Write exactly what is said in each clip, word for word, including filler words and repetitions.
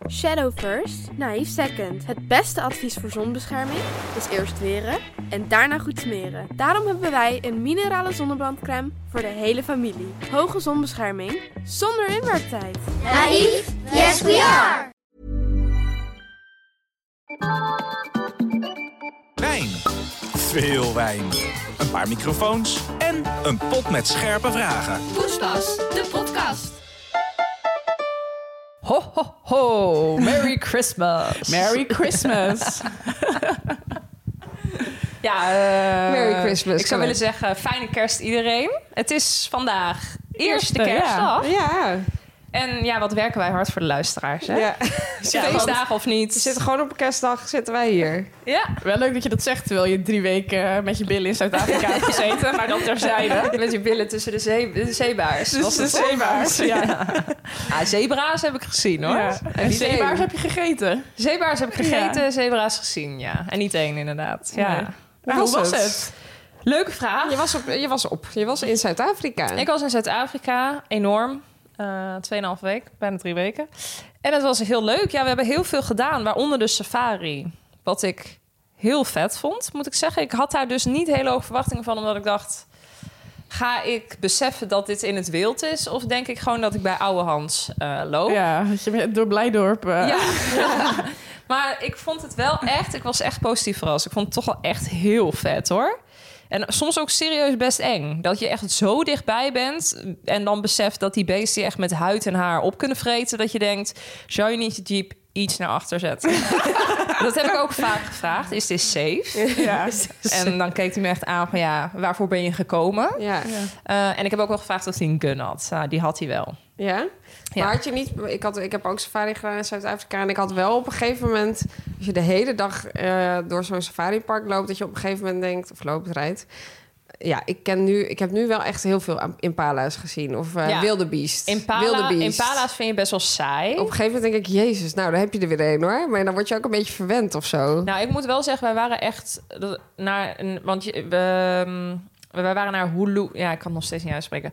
Shadow first, naïef second. Het beste advies voor zonbescherming is eerst weren en daarna goed smeren. Daarom hebben wij een minerale zonnebrandcrème voor de hele familie. Hoge zonbescherming zonder inwerktijd. Naïef? Yes we are! Wijn. Veel wijn. Een paar microfoons en een pot met scherpe vragen. Poespas, de podcast. Ho, ho, ho. Merry Christmas. Merry Christmas. ja, uh, Merry Christmas. Ik zou willen zeggen, fijne kerst iedereen. Het is vandaag eerste kerstdag. Ja. ja. En ja, wat werken wij hard voor de luisteraars, hè? Ja. Ja, feestdagen of niet. We zitten gewoon op een kerstdag, zitten wij hier. Ja. Wel leuk dat je dat zegt, terwijl je drie weken met je billen in Zuid-Afrika hebt gezeten. Maar dan terzijde. Met je billen tussen de, zee, de zeebaars. Dus de zeebaars, ja. ja. ja. Zebra's heb ik gezien, hoor. Ja. En, en zeebaars heb je gegeten? Zeebaars heb ik gegeten, ja. zebra's gezien, ja. En niet één, inderdaad. Ja. Nee. Maar hoe was het? het? Leuke vraag. Je was op, je was op, je was in Zuid-Afrika. Ik was in Zuid-Afrika, enorm. Uh, tweeënhalf week, bijna drie weken. En het was heel leuk. Ja, we hebben heel veel gedaan, waaronder de safari. Wat ik heel vet vond, moet ik zeggen. Ik had daar dus niet hele hoge verwachtingen van, omdat ik dacht... Ga ik beseffen dat dit in het wild is? Of denk ik gewoon dat ik bij oude Hans uh, loop? Ja, dat je door Blijdorp... Uh... Ja. ja. Maar ik vond het wel echt... Ik was echt positief verrast. Ik vond het toch wel echt heel vet, hoor. En soms ook serieus best eng. Dat je echt zo dichtbij bent... en dan beseft dat die beesten echt met huid en haar op kunnen vreten... dat je denkt, zou je niet je jeep iets naar achter zetten? Dat heb ik ook vaak gevraagd. Is dit safe? Ja. En dan keek hij me echt aan van, ja, waarvoor ben je gekomen? Ja. Uh, en ik heb ook wel gevraagd of hij een gun had. Uh, die had hij wel. Ja? Ja. Maar had je niet... Ik, had, ik heb ook safari gedaan in Zuid-Afrika... en ik had wel op een gegeven moment... als je de hele dag uh, door zo'n safaripark loopt... dat je op een gegeven moment denkt... of loopt, rijdt... Ja, ik, ken nu, ik heb nu wel echt heel veel impala's gezien. Of uh, ja. wildebeest. Impala, wildebeest. Impala's vind je best wel saai. Op een gegeven moment denk ik... Jezus, nou, daar heb je er weer een, hoor. Maar dan word je ook een beetje verwend of zo. Nou, ik moet wel zeggen... wij waren echt naar... Want je, we, wij waren naar Hulu... Ja, ik kan het nog steeds niet uitspreken...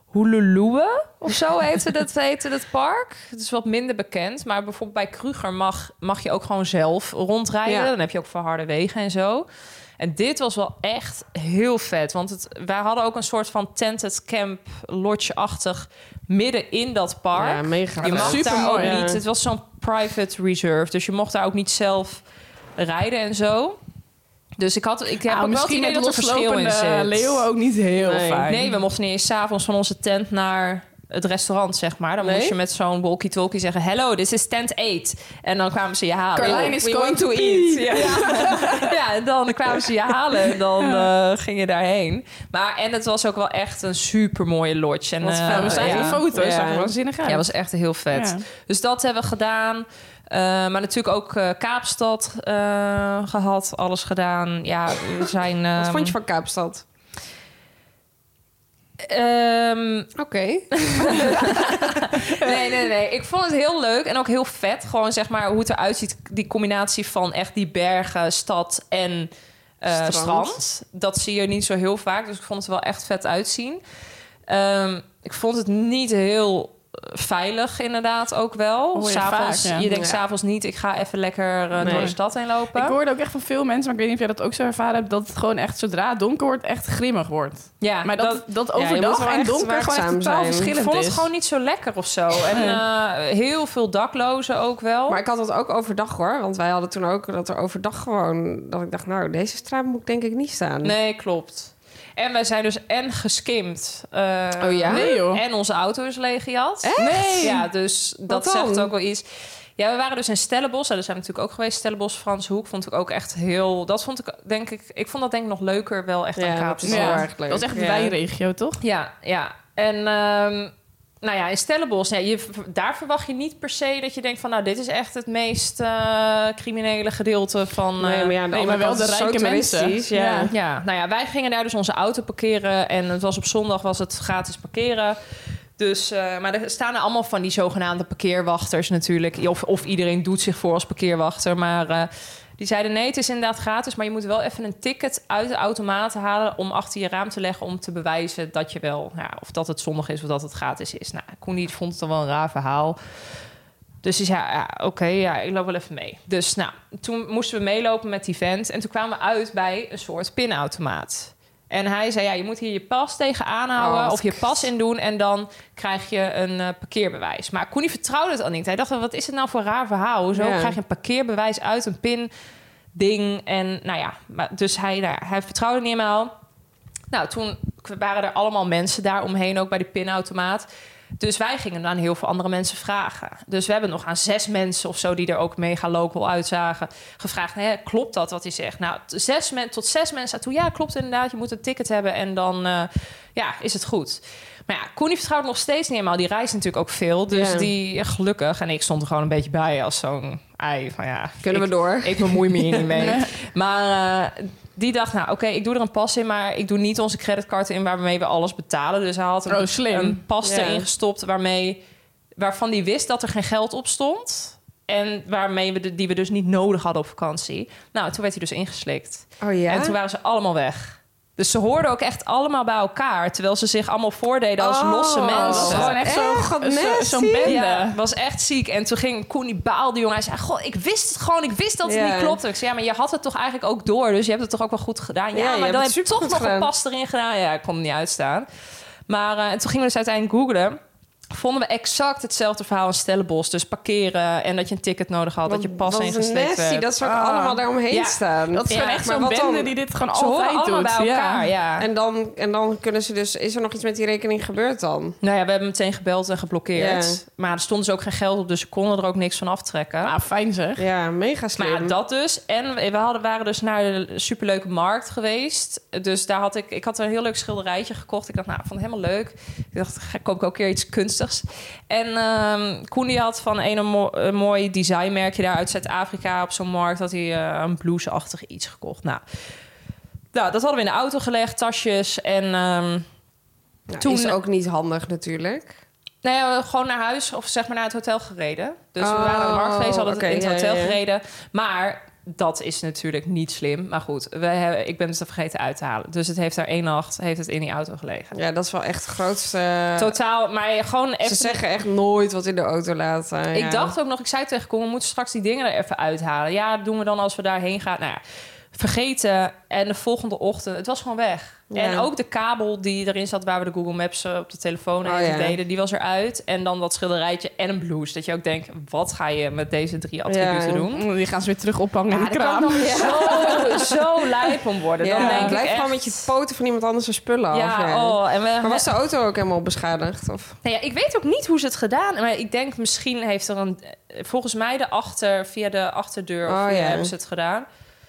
Hululuwe of zo heette dat, heette dat park. Het is wat minder bekend. Maar bijvoorbeeld bij Kruger mag, mag je ook gewoon zelf rondrijden. Ja. Dan heb je ook verharde wegen en zo. En dit was wel echt heel vet. Want het, wij hadden ook een soort van tented camp lodge-achtig midden in dat park. Ja, mega. Je mag super daar ook mooi, ja. niet... Het was zo'n private reserve. Dus je mocht daar ook niet zelf rijden en zo. Dus ik, had, ik heb ah, ook wel het idee dat er verschil in zit. leeuwen ook niet heel nee. fijn. Nee, we mochten niet eens 's avonds van onze tent naar het restaurant, zeg maar. Dan nee? moest je met zo'n walkie-talkie zeggen... Hello, this is tent eight. En dan kwamen ze je halen. Caroline is We going want to eat. eat. Ja. ja, en dan kwamen ze je halen. En dan uh, ging je daarheen. Maar, en het was ook wel echt een super mooie lodge. En, Wat uh, vet. We zagen ja. die foto's. Ja. Zag er waanzinnig uit. Ja, was echt heel vet. Ja. Dus dat hebben we gedaan. Uh, maar natuurlijk ook uh, Kaapstad uh, gehad. Alles gedaan. Ja, we zijn... Um, Wat vond je van Kaapstad? Um, Oké. Okay. nee, nee, nee. Ik vond het heel leuk en ook heel vet. Gewoon zeg maar hoe het eruit ziet. Die combinatie van echt die bergen, stad en uh, strand. strand. Dat zie je niet zo heel vaak. Dus ik vond het wel echt vet uitzien. Um, ik vond het niet heel veilig inderdaad ook wel. Oh, ja, s'avonds, vaak, ja. je denkt Ja. s'avonds niet... ik ga even lekker uh, Nee. door de stad heen lopen. Ik hoorde ook echt van veel mensen, maar ik weet niet of jij dat ook zo ervaren hebt... dat het gewoon echt, zodra het donker wordt, echt grimmig wordt. Ja, Maar dat, dat, ja, je moet overdag wel en echt donker gewoon echt waakzaam totaal zijn. ik verschillend vond het is. gewoon niet zo lekker of zo. En uh, heel veel daklozen ook wel. Maar ik had dat ook overdag, hoor. Want wij hadden toen ook dat er overdag gewoon... dat ik dacht, nou, deze straat moet ik denk ik niet staan. Nee, klopt. En wij zijn dus en geskimd. Uh, Oh ja? Nee, joh. En onze auto is leeggejat. Echt? Nee. Ja, dus dat dan? zegt ook wel iets. Ja, we waren dus in Stellenbosch. En daar zijn we natuurlijk ook geweest. Stellenbosch, Franshoek. Vond ik ook echt heel... Dat vond ik, denk ik... Ik vond dat denk ik nog leuker wel echt Ja, aan dat Kaapstad. is wel Ja, erg leuk. dat is echt de Ja. wijnregio, toch? Ja, ja. En... Um, nou ja, in Stellenbosch, ja, je, daar verwacht je niet per se dat je denkt van... nou, dit is echt het meest uh, criminele gedeelte van... Uh, Nee, maar ja, nee, maar wel de rijke mensen. Ja. Ja. Ja, nou ja, wij gingen daar dus onze auto parkeren... en het was op zondag was het gratis parkeren... Dus, uh, maar er staan er allemaal van die zogenaamde parkeerwachters natuurlijk. Of, of iedereen doet zich voor als parkeerwachter. Maar uh, die zeiden nee, het is inderdaad gratis... maar je moet wel even een ticket uit de automaat halen... om achter je raam te leggen om te bewijzen dat je wel... Ja, of dat het zondag is of dat het gratis is. Nou, Koen die vond het dan wel een raar verhaal. Dus die zei, ja, oké, okay, ja, ik loop wel even mee. Dus nou, toen moesten we meelopen met die vent. En toen kwamen we uit bij een soort pinautomaat. En hij zei, ja, je moet hier je pas tegenaan houden... Oh, of je pas in doen en dan krijg je een uh, parkeerbewijs. Maar Koenie vertrouwde het al niet. Hij dacht, wat is het nou voor een raar verhaal? Hoezo ja. krijg je een parkeerbewijs uit een pin-ding? En nou ja, maar, dus hij, nou, hij vertrouwde niet helemaal. Nou, toen waren er allemaal mensen daar omheen, ook bij die pinautomaat... Dus wij gingen aan heel veel andere mensen vragen. Dus we hebben nog aan zes mensen of zo... die er ook mega local uitzagen, gevraagd... Hè, klopt dat wat hij zegt? Nou, zes men, tot zes mensen toe... ja, klopt inderdaad, je moet een ticket hebben... en dan uh, ja, is het goed. Maar ja, Koenie vertrouwt nog steeds niet helemaal. Die reist natuurlijk ook veel. Dus yeah. die, gelukkig... en ik stond er gewoon een beetje bij als zo'n ei. Van, ja, Kunnen ik, we door? Ik bemoei me hier niet mee. Nee. Maar... Uh, die dacht, nou oké, okay, ik doe er een pas in... maar ik doe niet onze creditcard in waarmee we alles betalen. Dus hij had een, oh, slim. een pas ja. erin gestopt... Waarmee, waarvan hij wist dat er geen geld op stond... en waarmee we de, die we dus niet nodig hadden op vakantie. Nou, toen werd hij dus ingeslikt. Oh ja? En toen waren ze allemaal weg. Dus ze hoorden ook echt allemaal bij elkaar... terwijl ze zich allemaal voordeden als oh, losse mensen. Dat was gewoon echt zo'n zo, zo'n bende. Ja, het was echt ziek. En toen ging Koenie baalde, jongen. Hij zei, goh, ik wist het gewoon. Ik wist dat het yeah. niet klopte. Ik zei, ja, maar je had het toch eigenlijk ook door. Dus je hebt het toch ook wel goed gedaan. Ja, ja maar dan heb je toch nog gedaan. een pas erin gedaan. Ja, ik kon het niet uitstaan. Maar uh, en toen gingen we dus uiteindelijk googlen... vonden we exact hetzelfde verhaal in Stellenbosch. Dus parkeren en dat je een ticket nodig had. Wat, dat je pas ingeslikt werd. Dat ze ook ah. allemaal daaromheen ja. staan. Dat is ja, gewoon echt maar zo'n wat bende dan? die dit gewoon Ze horen altijd allemaal doet. bij elkaar, ja. ja. En dan, en dan kunnen ze dus... Is er nog iets met die rekening gebeurd dan? Nou ja, we hebben meteen gebeld en geblokkeerd. Ja. Maar er stond dus ook geen geld op, dus ze konden er ook niks van aftrekken. Ah, fijn zeg. Ja, mega slim. Maar ja, dat dus. En we hadden, waren dus naar de superleuke markt geweest. Dus daar had ik... Ik had een heel leuk schilderijtje gekocht. Ik dacht, nou, ik vond het helemaal leuk. Ik dacht, ga koop ik ook een keer iets kunstigs. En um, Koenie had van een, mo- een mooi designmerkje daar uit Zuid-Afrika op zo'n markt... had hij uh, een blouseachtig iets gekocht. Nou, nou, dat hadden we in de auto gelegd, tasjes. En um, nou, toen... is ook niet handig natuurlijk. Nou ja, gewoon naar huis of zeg maar naar het hotel gereden. Dus oh, we waren naar de markt geweest, hadden okay, in het ja, hotel ja, ja. gereden. Maar dat is natuurlijk niet slim. Maar goed, we hebben, ik ben het er vergeten uit te halen. Dus het heeft daar één nacht heeft het in die auto gelegen. Ja, dat is wel echt het grootste... Totaal, maar gewoon even... Ze zeggen echt nooit wat in de auto laten. Ik ja. dacht ook nog, ik zei tegen Koen, we moeten straks die dingen er even uithalen. Ja, dat doen we dan als we daarheen gaan. Nou ja, vergeten. En de volgende ochtend, het was gewoon weg. Ja. En ook de kabel die erin zat, waar we de Google Maps op de telefoon Oh, even ja. deden, die was eruit. En dan dat schilderijtje en een blouse. Dat je ook denkt, wat ga je met deze drie attributen Ja. doen? Die gaan ze weer terug ophangen Ja, in de daar kan kraam. ik nog zo, zo lijp om worden. Ja, Dan denk blijf ik echt... gewoon met je poten van iemand anders spullen af. Ja, Ja. oh, en we, Maar was de auto ook helemaal beschadigd? Of? Nou ja, ik weet ook niet hoe ze het gedaan. Maar ik denk misschien heeft er een... Volgens mij de achter, via de achterdeur of Oh, via ja. hebben ze het gedaan.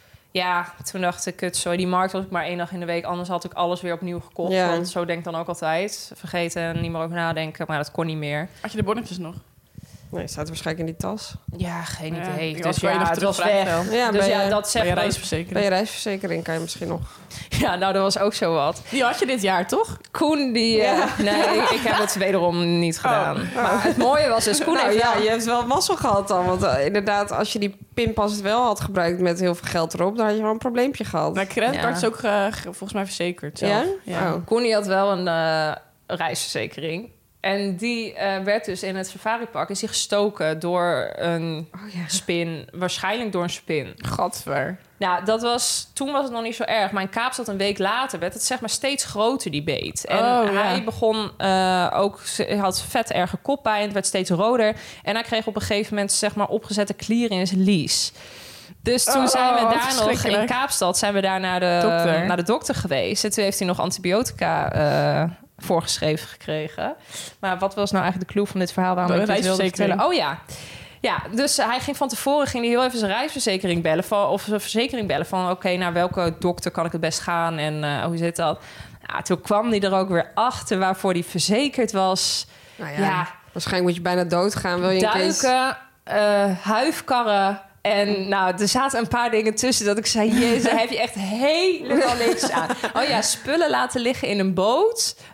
Ja, toen dacht ik, kut, sorry, die markt was ik maar één dag in de week. Anders had ik alles weer opnieuw gekocht. Ja. Want zo denk ik dan ook altijd. Vergeten en niet meer over nadenken. Maar dat kon niet meer. Had je de bonnetjes nog? Nee, staat waarschijnlijk in die tas. Ja, geen Ja, idee. ik Dus was wel ja, nog het was terugvraagd weg. wel. Ja, dus bij ja, je- dat Bij zegt je ook- reisverzekering. Bij je reisverzekering kan je misschien nog... Ja, nou, dat was ook zo wat. Die had je dit jaar, toch? Koen, die... eh, Ja. nee, ik heb het wederom niet gedaan. Maar het mooie was dus... Koen Nou heeft ja, wel- je hebt wel mazzel gehad dan. Want uh, inderdaad, als je die pinpas wel had gebruikt met heel veel geld erop... dan had je wel een probleempje gehad. Mijn creditcard Ja. is ook uh, volgens mij verzekerd zelf. Ja? Ja. Oh. Koenie had wel een uh, reisverzekering. En die uh, werd dus in het safaripark is die gestoken door een Oh ja. spin. Waarschijnlijk door een spin. Gadver. Nou, dat was, toen was het nog niet zo erg. Maar in Kaapstad een week later werd het zeg maar steeds groter, die beet. En Oh, ja. hij begon uh, ook... Hij had vet erge koppijn. Het werd steeds roder. En hij kreeg op een gegeven moment zeg maar opgezette klieren in zijn lies. Dus toen Oh, zijn we wat daar nog... In verschrikkelijk. Kaapstad zijn we daar naar de Dokter. naar de dokter geweest. En toen heeft hij nog antibiotica... Uh, voorgeschreven gekregen. Maar wat was nou eigenlijk de clue van dit verhaal? Waarom De ik dit wilde reisverzekering. vertellen? Oh ja. Ja, dus hij ging van tevoren ging hij heel even zijn reisverzekering bellen van, of zijn verzekering bellen van oké, okay, naar welke dokter kan ik het best gaan en uh, hoe zit dat? Ja, toen kwam hij er ook weer achter waarvoor hij verzekerd was. Nou ja, Ja, waarschijnlijk moet je bijna doodgaan. Wil je een keer iets- duiken, uh, huifkarren. En nou, er zaten een paar dingen tussen dat ik zei... Jezus, daar heb je echt helemaal niks aan. Oh ja, spullen laten liggen in een boot.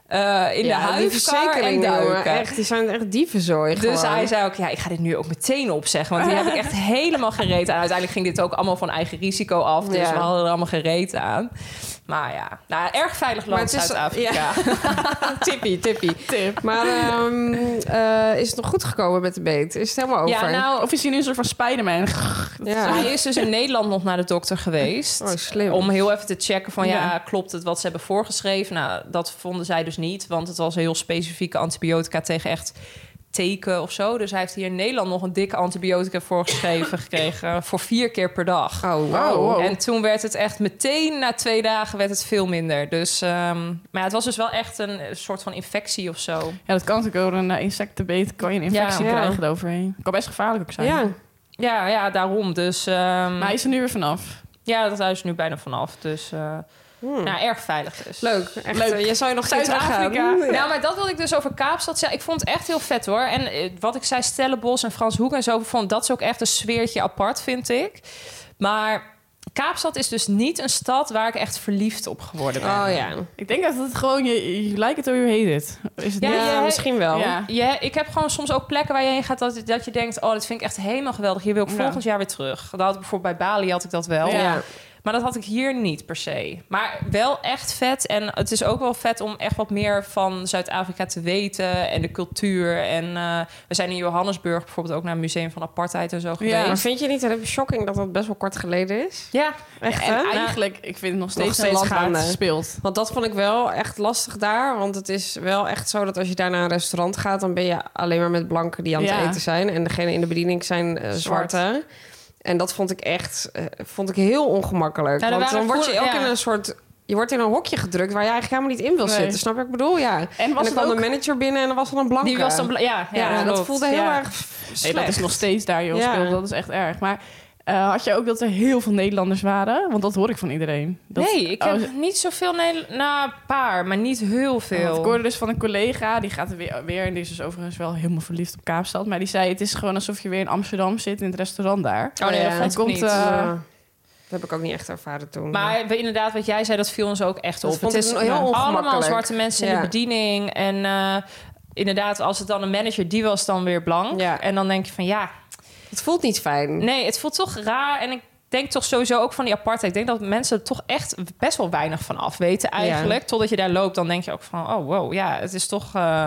uh, in Ja, de die huifkar en verzekeringen, jongen, duiken. echt, die zijn echt dievenzooi Dus gewoon. hij zei ook, ja, ik ga dit nu ook meteen opzeggen. Want die heb ik echt helemaal gereed aan. Uiteindelijk ging dit ook allemaal van eigen risico af. Dus Ja. we hadden er allemaal gereed aan. Maar ja, nou, erg veilig Maar land, het is- Zuid-Afrika. ja. Tippie, tippie. Tip. Maar um, uh, is het nog goed gekomen met de beet? Is het helemaal over? Ja, nou, Of is hij nu een soort van Spider-Man? Ja. hij is dus in Nederland nog naar de dokter geweest. Oh, slim. Om heel even te checken van, ja, Ja. klopt het wat ze hebben voorgeschreven? Nou, dat vonden zij dus niet. Want het was een heel specifieke antibiotica tegen echt teken of zo. Dus hij heeft hier in Nederland nog een dikke antibiotica voorgeschreven gekregen. Voor vier keer per dag. Oh, wow. Oh, wow. En toen werd het echt meteen, na twee dagen, werd het veel minder. Dus, um, maar ja, het was dus wel echt een soort van infectie of zo. Ja, dat kan natuurlijk door een uh, insectenbeet. Kan je een infectie Ja. krijgen eroverheen. Kan best gevaarlijk ook zijn. Ja. Ja, ja, daarom. Dus um, Maar hij is er nu weer vanaf. ja, dat huis is nu bijna vanaf. Dus uh, Hmm. nou, erg veilig dus. Leuk. Echt, Leuk. uh, je zou je nog geen Zuid-Afrika. teruggaan. Nou, maar dat wilde ik dus over Kaapstad zeggen. Ik vond het echt heel vet, hoor. En eh, wat ik zei, Stellenbosch en Frans Hoek en zo... vond dat is ook echt een sfeertje apart, vind ik. Maar Kaapstad is dus niet een stad... waar ik echt verliefd op geworden ben. Oh ja. Ik denk dat het gewoon... Je, you like it or you hate it. Is het Ja, niet? Ja, je- misschien wel. Ja. Ja, ik heb gewoon soms ook plekken waar je heen gaat... dat, dat je denkt, oh, dit vind ik echt helemaal geweldig. Hier wil ik Ja. volgend jaar weer terug. Dat had ik bijvoorbeeld bij Bali had ik dat wel. Ja. Maar dat had ik hier niet per se. Maar wel echt vet. En het is ook wel vet om echt wat meer van Zuid-Afrika te weten. En de cultuur. En uh, we zijn in Johannesburg bijvoorbeeld ook naar het Museum van Apartheid en zo geweest. Maar vind je niet dat het shocking dat dat best wel kort geleden is? Ja, Echt, En hè? eigenlijk, ik vind het nog steeds, Nog steeds een land waar gaande. het speelt. Want dat vond ik wel echt lastig daar. Want het is wel echt zo dat als je daar naar een restaurant gaat... dan ben je alleen maar met blanken die aan het Ja. eten zijn. En degene in de bediening zijn uh, Zwart. zwarte. En dat vond ik echt uh, vond ik heel ongemakkelijk. Ja, er want waren dan word je voor- ook ja. in een soort... Je wordt in een hokje gedrukt waar je eigenlijk helemaal niet in wil Nee. zitten. Snap je wat ik bedoel? Ja. En, En was dan het kwam ook... de manager binnen en dan was er een blanke. die was dan... bla- Ja, ja, Ja, dat klopt. voelde heel Ja. erg slecht. Nee, dat is nog steeds daar, joh. Ja. Speelt. Dat is echt erg. Maar uh, had je ook dat er heel veel Nederlanders waren? Want dat hoor ik van iedereen. Dat, Nee, ik heb Oh, niet zoveel... Nederl- nou, een paar, maar niet heel want veel. ik hoorde dus van een collega, die gaat er weer, weer... en die is dus overigens wel helemaal verliefd op Kaapstad. Maar die zei, het is gewoon alsof je weer in Amsterdam zit... in het restaurant daar. Oh nee, Ja, dat vond ik komt, niet. uh, Ja. Dat heb ik ook niet echt ervaren toen. Maar we, inderdaad, wat jij zei, dat viel ons ook echt Dat op. vond Het ik is heel allemaal ongemakkelijk. zwarte mensen in Ja. de bediening. En uh, inderdaad, als het dan een manager, die was dan weer blank. Ja. En dan denk je van ja, het voelt niet fijn. nee, het voelt toch raar. En ik denk toch sowieso ook van die apartheid. Ik denk dat mensen er toch echt best wel weinig van af weten eigenlijk. Ja. Totdat je daar loopt, dan denk je ook van oh wow, ja, het is toch... Uh,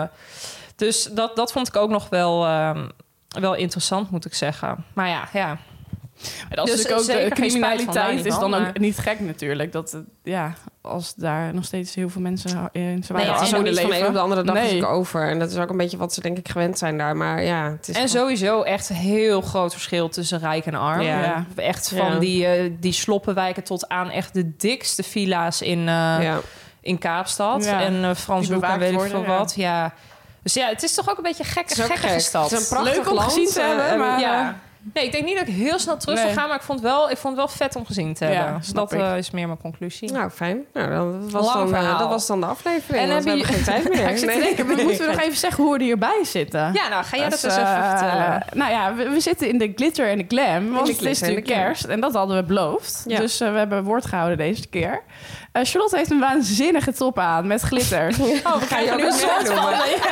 dus dat, dat vond ik ook nog wel, uh, wel interessant, moet ik zeggen. Maar ja, ja. En dat is Dus natuurlijk ook zeker de geen spijt van, daar criminaliteit niet is van, dan ook maar- niet gek natuurlijk. Dat het, ja, als daar nog steeds heel veel mensen in zware ja, Het is ook armoede niet van de leven. een op de andere dag is Nee. het over. En dat is ook een beetje wat ze denk ik gewend zijn daar. Maar ja, het is En sowieso echt een heel groot verschil tussen rijk en arm. Ja. Ja. Echt van Ja. die, uh, die sloppenwijken tot aan echt de dikste villa's in, uh, ja. in Kaapstad. Ja. En uh, Frans Die Hoek en bewaakt weet ik worden, veel ja. wat. Ja. Dus ja, het is toch ook een beetje een Het gekke, is ook gekke gek. stad. Het is een prachtig Leuk om land, gezien te eh, hebben, en- maar- Ja. Nee, ik denk niet dat ik heel snel terug zou Nee. gaan, maar ik vond, wel, ik vond het wel vet om gezien te Ja, hebben. Dus snap dat ik. uh, is meer mijn conclusie. Nou, fijn. Nou, dat was, Lang dan, uh, verhaal. dat was dan de aflevering. En En we heb hebben je- geen tijd meer. Ik zit te denken, we moeten nog even zeggen hoe we er hierbij zitten. Ja, nou, ga jij dat, Dus, eens even eh, vertellen? Nou ja, we, we zitten in de glitter en de glam. Want de het is glitter en de natuurlijk glam. kerst. En dat hadden we beloofd. Ja. Dus uh, we hebben woord gehouden deze keer. Uh, Charlotte heeft een waanzinnige top aan met glitter. Oh, we gaan je ook nu een een soort soort van...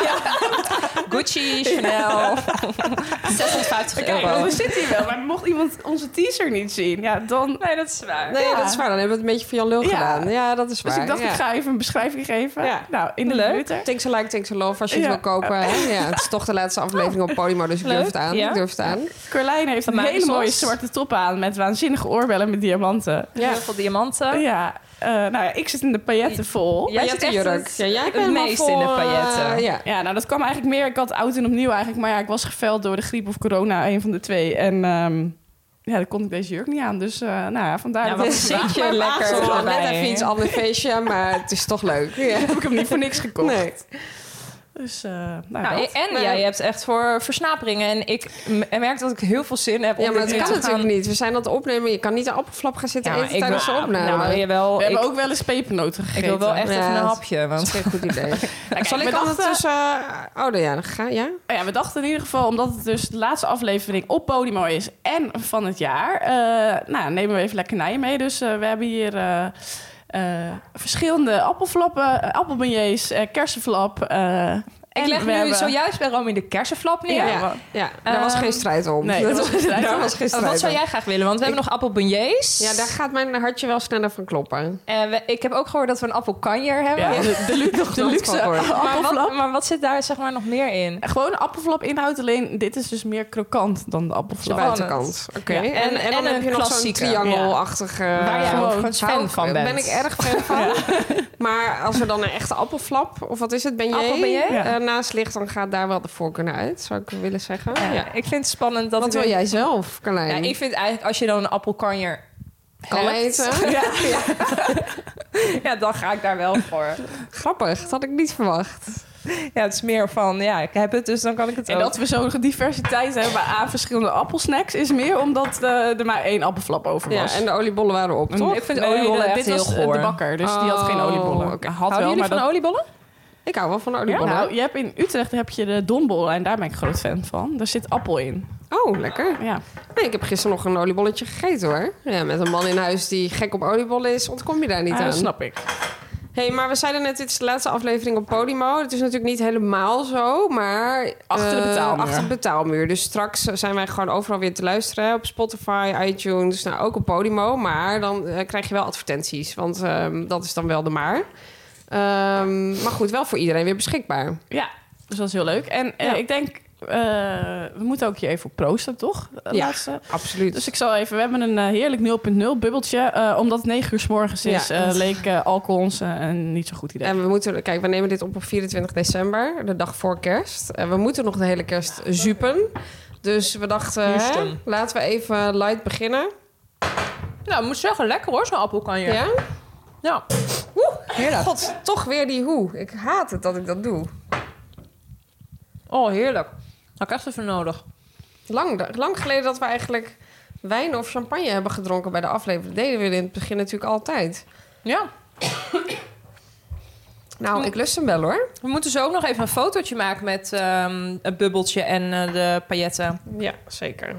noemen. Gucci, Chanel, zeshonderdvijftig Kijk, euro. we zitten hier wel. Maar mocht iemand onze teaser niet zien, ja, dan... Nee, dat is waar. Nee, Ja. dat is waar. Dan hebben we het een beetje voor Jan Lul Ja. gedaan. Ja, dat is waar. Dus ik dacht, ja. ik ga even een beschrijving geven. Ja. Nou, in de Leuk. glitter. Thanks a like, thanks a love als je het Ja. wil kopen. hè. Ja, het is toch de laatste aflevering op Podimo, dus ik Leuk. durf het aan. Ja. Ik durf het aan. Carlijn heeft een Van hele mooie Microsoft. zwarte top aan met waanzinnige oorbellen met diamanten. Ja. Heel veel diamanten. Ja, uh, nou ja, ik zit in de pailletten vol. Jij Jij zit hebt echt een jurk. het- Ja, jij het bent helemaal meest in de vol, eh, pailletten. ja. Ja, nou dat kwam eigenlijk meer. Ik had oud en opnieuw eigenlijk, maar ja, ik was geveld door de griep of corona, een van de twee. En um, ja, dan kon ik deze jurk niet aan. Dus uh, nou ja, vandaar Ja, dat wat ik zit vandaag je maar lekker laatst Zo, al- net erbij. even iets ander feestje, maar het is toch leuk. Ja. heb ik hem niet voor niks gekocht. Nee. Dus, uh, nou, Nou, dat. en Nee. jij hebt echt voor versnaperingen. En ik m- merk dat ik heel veel zin heb om Ja, maar dit dat nu kan te natuurlijk gaan- niet. We zijn aan het opnemen. Je kan niet een appelflap gaan zitten Ja, eten ik tijdens de wil, opname. nou, jawel, We ik, hebben ook wel eens pepernoten gegeten. ik wil wel echt Ja, even een dat- hapje. Dat Want is geen goed idee. kijk, Zal we ik dachten- ondertussen... Uh, oh, ja, dan ga ja? Oh ja, we dachten in ieder geval, omdat het dus de laatste aflevering op Podimo is en van het jaar, uh, nou, nemen we even lekker naar je mee. Dus uh, we hebben hier uh, uh, verschillende appelflappen, uh, appelbeignets, uh, kersenflap. Uh, Ik leg we nu hebben... zojuist bij Romy de kersenflap neer. Ja, Ja, ja, daar was geen strijd om. Nee, daar was geen strijd daar om. was geen strijd Wat zou om. jij graag willen? Want we hebben nog appelbeignets. Ja, daar gaat mijn hartje wel sneller van kloppen. En we, ik heb ook gehoord dat we een appelkanjer hebben. Ja, de, de, lu- de luxe van gehoord. Maar, appelflap. wat, maar wat zit daar zeg maar nog meer in? Gewoon appelflap inhoud, alleen dit is dus meer krokant dan de De appelflap. buitenkant. Oké. Ja. En, En- en dan en heb je een nog zo'n klassieke. triangelachtige... Waar jij gewoon overigens fan hou- van bent. Ben ik erg fan van. Maar als er dan een echte appelflap, of wat is het, beignet, Appelbeignet? Ja. uh, naast ligt, dan gaat daar wel de voorkeur naar uit, zou ik willen zeggen. Ja, Ja. ik vind het spannend dat Wat ik wil jij zelf, Carlijn? Ja, ik vind eigenlijk als je dan een appelkanjer kan hebt, eten. Ja, ja, dan ga ik daar wel voor. Grappig, dat had ik niet verwacht. Ja, het is meer van, ja, ik heb het, dus dan kan ik het En ook. dat we zo'n diversiteit hebben aan verschillende appelsnacks... is meer omdat uh, er maar één appelflap over Ja, was. en de oliebollen waren op, toch? Ik vind Nee, oliebollen de- echt dit heel was uh, goor. de bakker, dus die had geen Oh, oliebollen. oké. Had Houden wel, jullie maar van dat... oliebollen? Ik hou wel van Ja, oliebollen. nou, je hebt in Utrecht heb je de Donbol en daar ben ik groot fan van. Daar zit appel in. Oh, lekker. Ja. Nee, ik heb gisteren nog een oliebolletje gegeten, hoor. Ja, met een man in huis die gek op oliebollen is, ontkom je daar niet Ah, aan. dat snap ik. Hey, maar we zeiden net, dit is de laatste aflevering op Podimo. Het is natuurlijk niet helemaal zo, maar... Achter de eh, betaalmuur. Achter de betaalmuur. Dus straks zijn wij gewoon overal weer te luisteren. Hè, op Spotify, iTunes, nou ook op Podimo. Maar dan uh, krijg je wel advertenties. Want um, dat is dan wel de maar. Um, maar goed, wel voor iedereen weer beschikbaar. Ja, dus dat is heel leuk. En uh, Ja. ik denk, uh, we moeten ook hier even op proosten, toch? De Ja, laatste. absoluut. Dus ik zal even, we hebben een uh, heerlijk nul punt nul bubbeltje. Uh, omdat het negen uur 's morgens is, Ja. uh, leek uh, alcohol ons uh, een niet zo goed idee. En we moeten, kijk, we nemen dit op op vierentwintig december, de dag voor kerst. En we moeten nog de hele kerst zuipen. Dus we dachten, hè, Houston. laten we even light beginnen. Nou, ik moet zeggen, lekker hoor, zo'n appelkanjer. Ja? Ja. Woe, Heerlijk. God, toch weer die hoe. Ik haat het dat ik dat doe. Oh, heerlijk. Had ik echt even nodig. Lang, lang geleden dat we eigenlijk wijn of champagne hebben gedronken bij de aflevering. Dat deden we in het begin natuurlijk altijd. Ja. Nou, ik lust hem wel, hoor. We moeten zo ook nog even een fotootje maken met um, het bubbeltje en uh, de pailletten. Ja, zeker.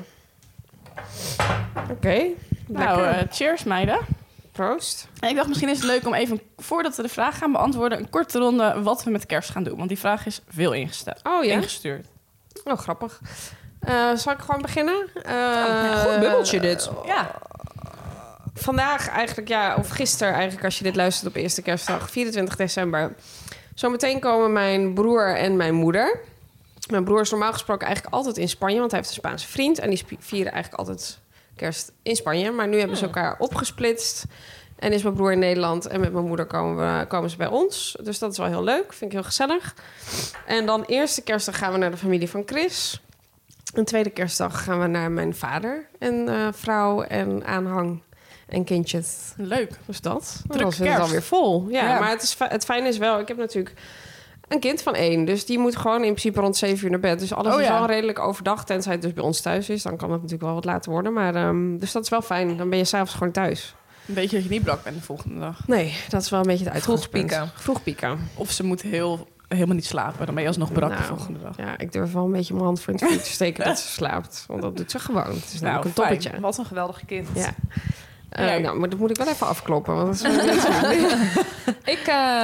Oké, okay, nou, uh, cheers meiden. Proost. En ik dacht, misschien is het leuk om even, voordat we de vraag gaan beantwoorden... een korte ronde wat we met kerst gaan doen. Want die vraag is veel ingesteld. Oh ja? Ingestuurd. Oh, grappig. Uh, zal ik gewoon beginnen? Uh, Goed bubbeltje dit. Ja. Vandaag eigenlijk, ja, of gisteren eigenlijk... als je dit luistert op eerste kerstdag, vierentwintig december... Zometeen komen mijn broer en mijn moeder. Mijn broer is normaal gesproken eigenlijk altijd in Spanje... want hij heeft een Spaanse vriend... en die vieren eigenlijk altijd kerst in Spanje. Maar nu hebben ze elkaar opgesplitst... En is mijn broer in Nederland en met mijn moeder komen, we, komen ze bij ons. Dus dat is wel heel leuk, vind ik heel gezellig. En dan eerste kerstdag gaan we naar de familie van Chris. En tweede kerstdag gaan we naar mijn vader en uh, vrouw en aanhang en kindjes. Leuk. Dus dat. Drukke Dan zit het kerst. alweer vol. Ja, Ja. maar het, is, het fijne is wel, ik heb natuurlijk een kind van één. Dus die moet gewoon in principe rond zeven uur naar bed. Dus alles Oh, is ja. wel redelijk overdag. Tenzij het dus bij ons thuis is. Dan kan het natuurlijk wel wat later worden. Maar, um, dus dat is wel fijn. Dan ben je s'avonds gewoon thuis. Een beetje dat je niet brak bent de volgende dag. Nee, dat is wel een beetje het uitgangspunt. pieken. Vroeg pieken. Of ze moet heel, helemaal niet slapen. Dan ben je alsnog brak de Nou, volgende dag. Ja, ik durf wel een beetje mijn hand voor in het vuur te steken dat ze slaapt. Want dat doet ze gewoon. Het is namelijk een fijn. toppetje. Wat een geweldig kind. Ja. Uh, Ja. Nou, maar dat moet ik wel even afkloppen. Want dat is wel niet Ik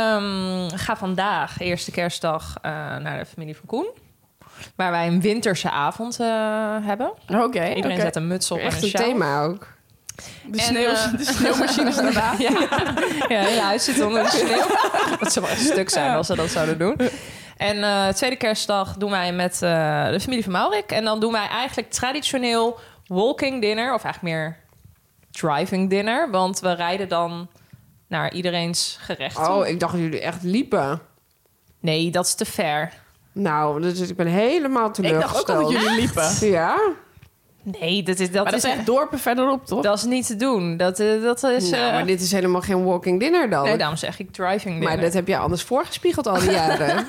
um, ga vandaag, eerste kerstdag, uh, naar de familie van Koen. Waar wij een winterse avond uh, hebben. Oké. Okay, Iedereen okay. zet een muts op en echt een een sjaal. thema ook. De, En, sneeuw, uh, de sneeuwmachines daarna. Ja, ja, hele huis zit onder de sneeuw. Dat zou wel echt stuk zijn als ze dat zouden doen. En uh, tweede kerstdag doen wij met uh, de familie van Maurik. En dan doen wij eigenlijk traditioneel walking dinner. Of eigenlijk meer driving dinner. Want we rijden dan naar iedereen's gerecht toe. Oh, ik dacht dat jullie echt liepen. Nee, dat is te ver. Nou, dus ik ben helemaal Ik teleurgesteld. dacht ook al dat jullie liepen. Ja? Nee, dat is, dat Maar dat is is echt dorpen verderop, toch? Dat is niet te doen. Dat, uh, dat is... Nou, uh, maar dit is helemaal geen walking dinner dan. Nee, daarom zeg ik driving dinner. maar dat heb je anders voorgespiegeld al die jaren.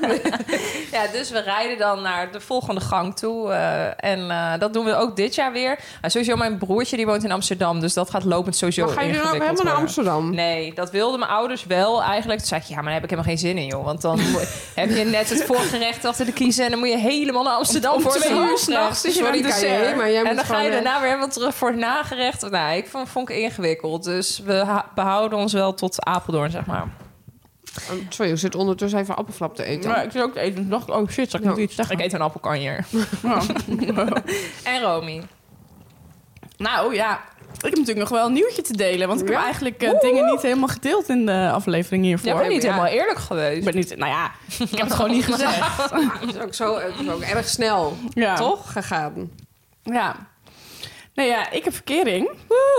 Ja, dus we rijden dan naar de volgende gang toe. Uh, en uh, dat doen we ook dit jaar weer. Uh, sowieso mijn broertje, die woont in Amsterdam. Dus dat gaat lopend sowieso Maar ga je nu ook ingewikkeld helemaal naar worden. Amsterdam? Nee, dat wilden mijn ouders wel eigenlijk. Toen zei ik, ja, maar daar heb ik helemaal geen zin in, joh. Want dan moet- heb je net het voorgerecht achter de kiezen... en dan moet je helemaal naar Amsterdam Om voor twee het uur hoofdgerecht. s'nachts is je Sorry, aan het K J, dessert. maar jij En moet dan ga je gewoon, daarna weer helemaal terug voor het nagerecht. Nou, ik vond, vond ik ingewikkeld. Dus we ha- behouden ons wel tot Apeldoorn, zeg maar. Oh, sorry, ik zit ondertussen even appelflap te eten. Maar ik zit ook te eten. Ik dacht, oh shit, zal ik Ja. nog iets zeggen? Ik eet een appelkanjer. Ja. En Romy. Nou ja, ik heb natuurlijk nog wel een nieuwtje te delen. Want ik heb Ja? eigenlijk uh, dingen niet helemaal gedeeld in de aflevering hiervoor. Jij bent niet Ja. helemaal eerlijk Ik geweest. ben niet, nou ja, ik heb het gewoon niet gezegd. Het is ook, zo, het is ook erg snel, Ja. toch, gegaan. Ja. Nee ja, ik heb verkering.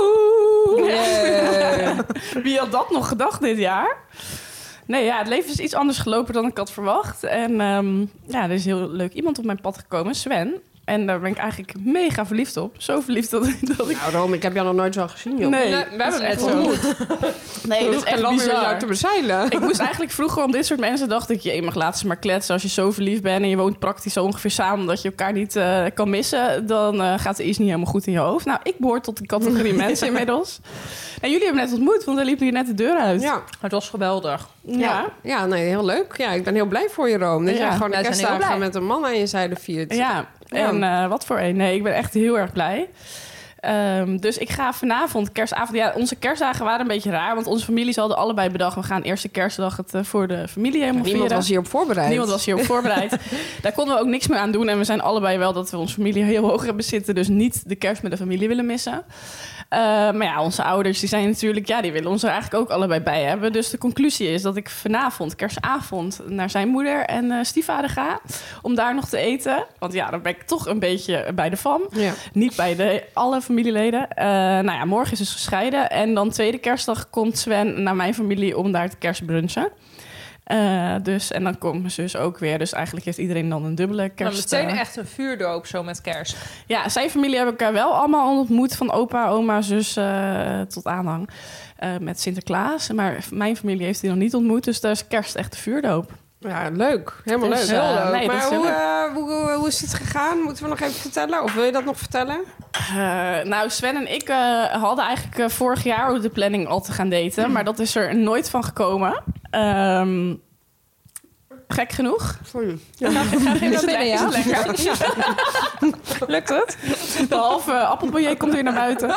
Yeah. Wie had dat nog gedacht dit jaar? Nee, ja, het leven is iets anders gelopen dan ik had verwacht. En um, ja, er is heel leuk iemand op mijn pad gekomen, Sven. En daar ben ik eigenlijk mega verliefd op. Zo verliefd dat, dat ik... Nou, Rome, ik heb jou nog nooit zo gezien, joh. Nee, Nee, we hebben dat is het echt net zo. ontmoet. Nee, dat is echt lang weer bizar. jou te bezeilen. Ik moest eigenlijk vroeger om dit soort mensen dacht ik, je mag laten ze maar kletsen. Als je zo verliefd bent en je woont praktisch zo ongeveer samen dat je elkaar niet uh, kan missen, dan uh, gaat er iets niet helemaal goed in je hoofd. Nou, ik behoor tot de categorie mensen inmiddels. En jullie hebben net ontmoet, want hij liep hier net de deur uit. Ja. Het was geweldig. Ja. Ja. ja, nee, heel leuk. Ja, ik ben heel blij voor je, Rome. Dat Ja. je gewoon de Wij zijn heel kerstdagen blij. met een man aan je zijde viert. Ja, Ja. en uh, wat voor een. Nee, ik ben echt heel erg blij. Um, dus ik ga vanavond, kerstavond... Ja, onze kerstdagen waren een beetje raar, want onze families hadden allebei bedacht, we gaan eerste kerstdag het uh, voor de familie helemaal Niemand vieren. was hierop voorbereid. Niemand was hierop voorbereid. Daar konden we ook niks meer aan doen. En we zijn allebei wel dat we onze familie heel hoog hebben zitten. Dus niet de kerst met de familie willen missen. Uh, maar ja, onze ouders die zijn natuurlijk... Ja, die willen ons er eigenlijk ook allebei bij hebben. Dus de conclusie is dat ik vanavond, kerstavond... naar zijn moeder en uh, stiefvader ga. Om daar nog te eten. Want ja, dan ben ik toch een beetje bij de fam. Ja. Niet bij de, alle familieleden. Uh, nou ja, morgen is dus gescheiden. En dan tweede kerstdag komt Sven naar mijn familie om daar te kerstbrunchen. Uh, dus, en dan komt mijn zus ook weer. Dus eigenlijk heeft iedereen dan een dubbele Nou, kerst. meteen uh, echt een vuurdoop zo met kerst. Ja, zijn familie heb ik elkaar wel allemaal ontmoet. Van opa, oma, zus uh, tot aanhang. Uh, met Sinterklaas. Maar mijn familie heeft hij nog niet ontmoet. Dus daar is kerst echt de vuurdoop. Ja, leuk. Helemaal Dus, leuk. uh, Heel leuk. nee, dat maar is heel hoe, leuk. uh, hoe, hoe, hoe is het gegaan? Moeten we nog even vertellen? Of wil je dat nog vertellen? Uh, nou, Sven en ik uh, hadden eigenlijk uh, vorig jaar de planning al te gaan daten. Maar dat is er nooit van gekomen. Um, Gek genoeg. Sorry. Ga je naar binnen, ja? Is het lekker? Ja. Lukt het? De halve appelbouillet komt weer naar buiten.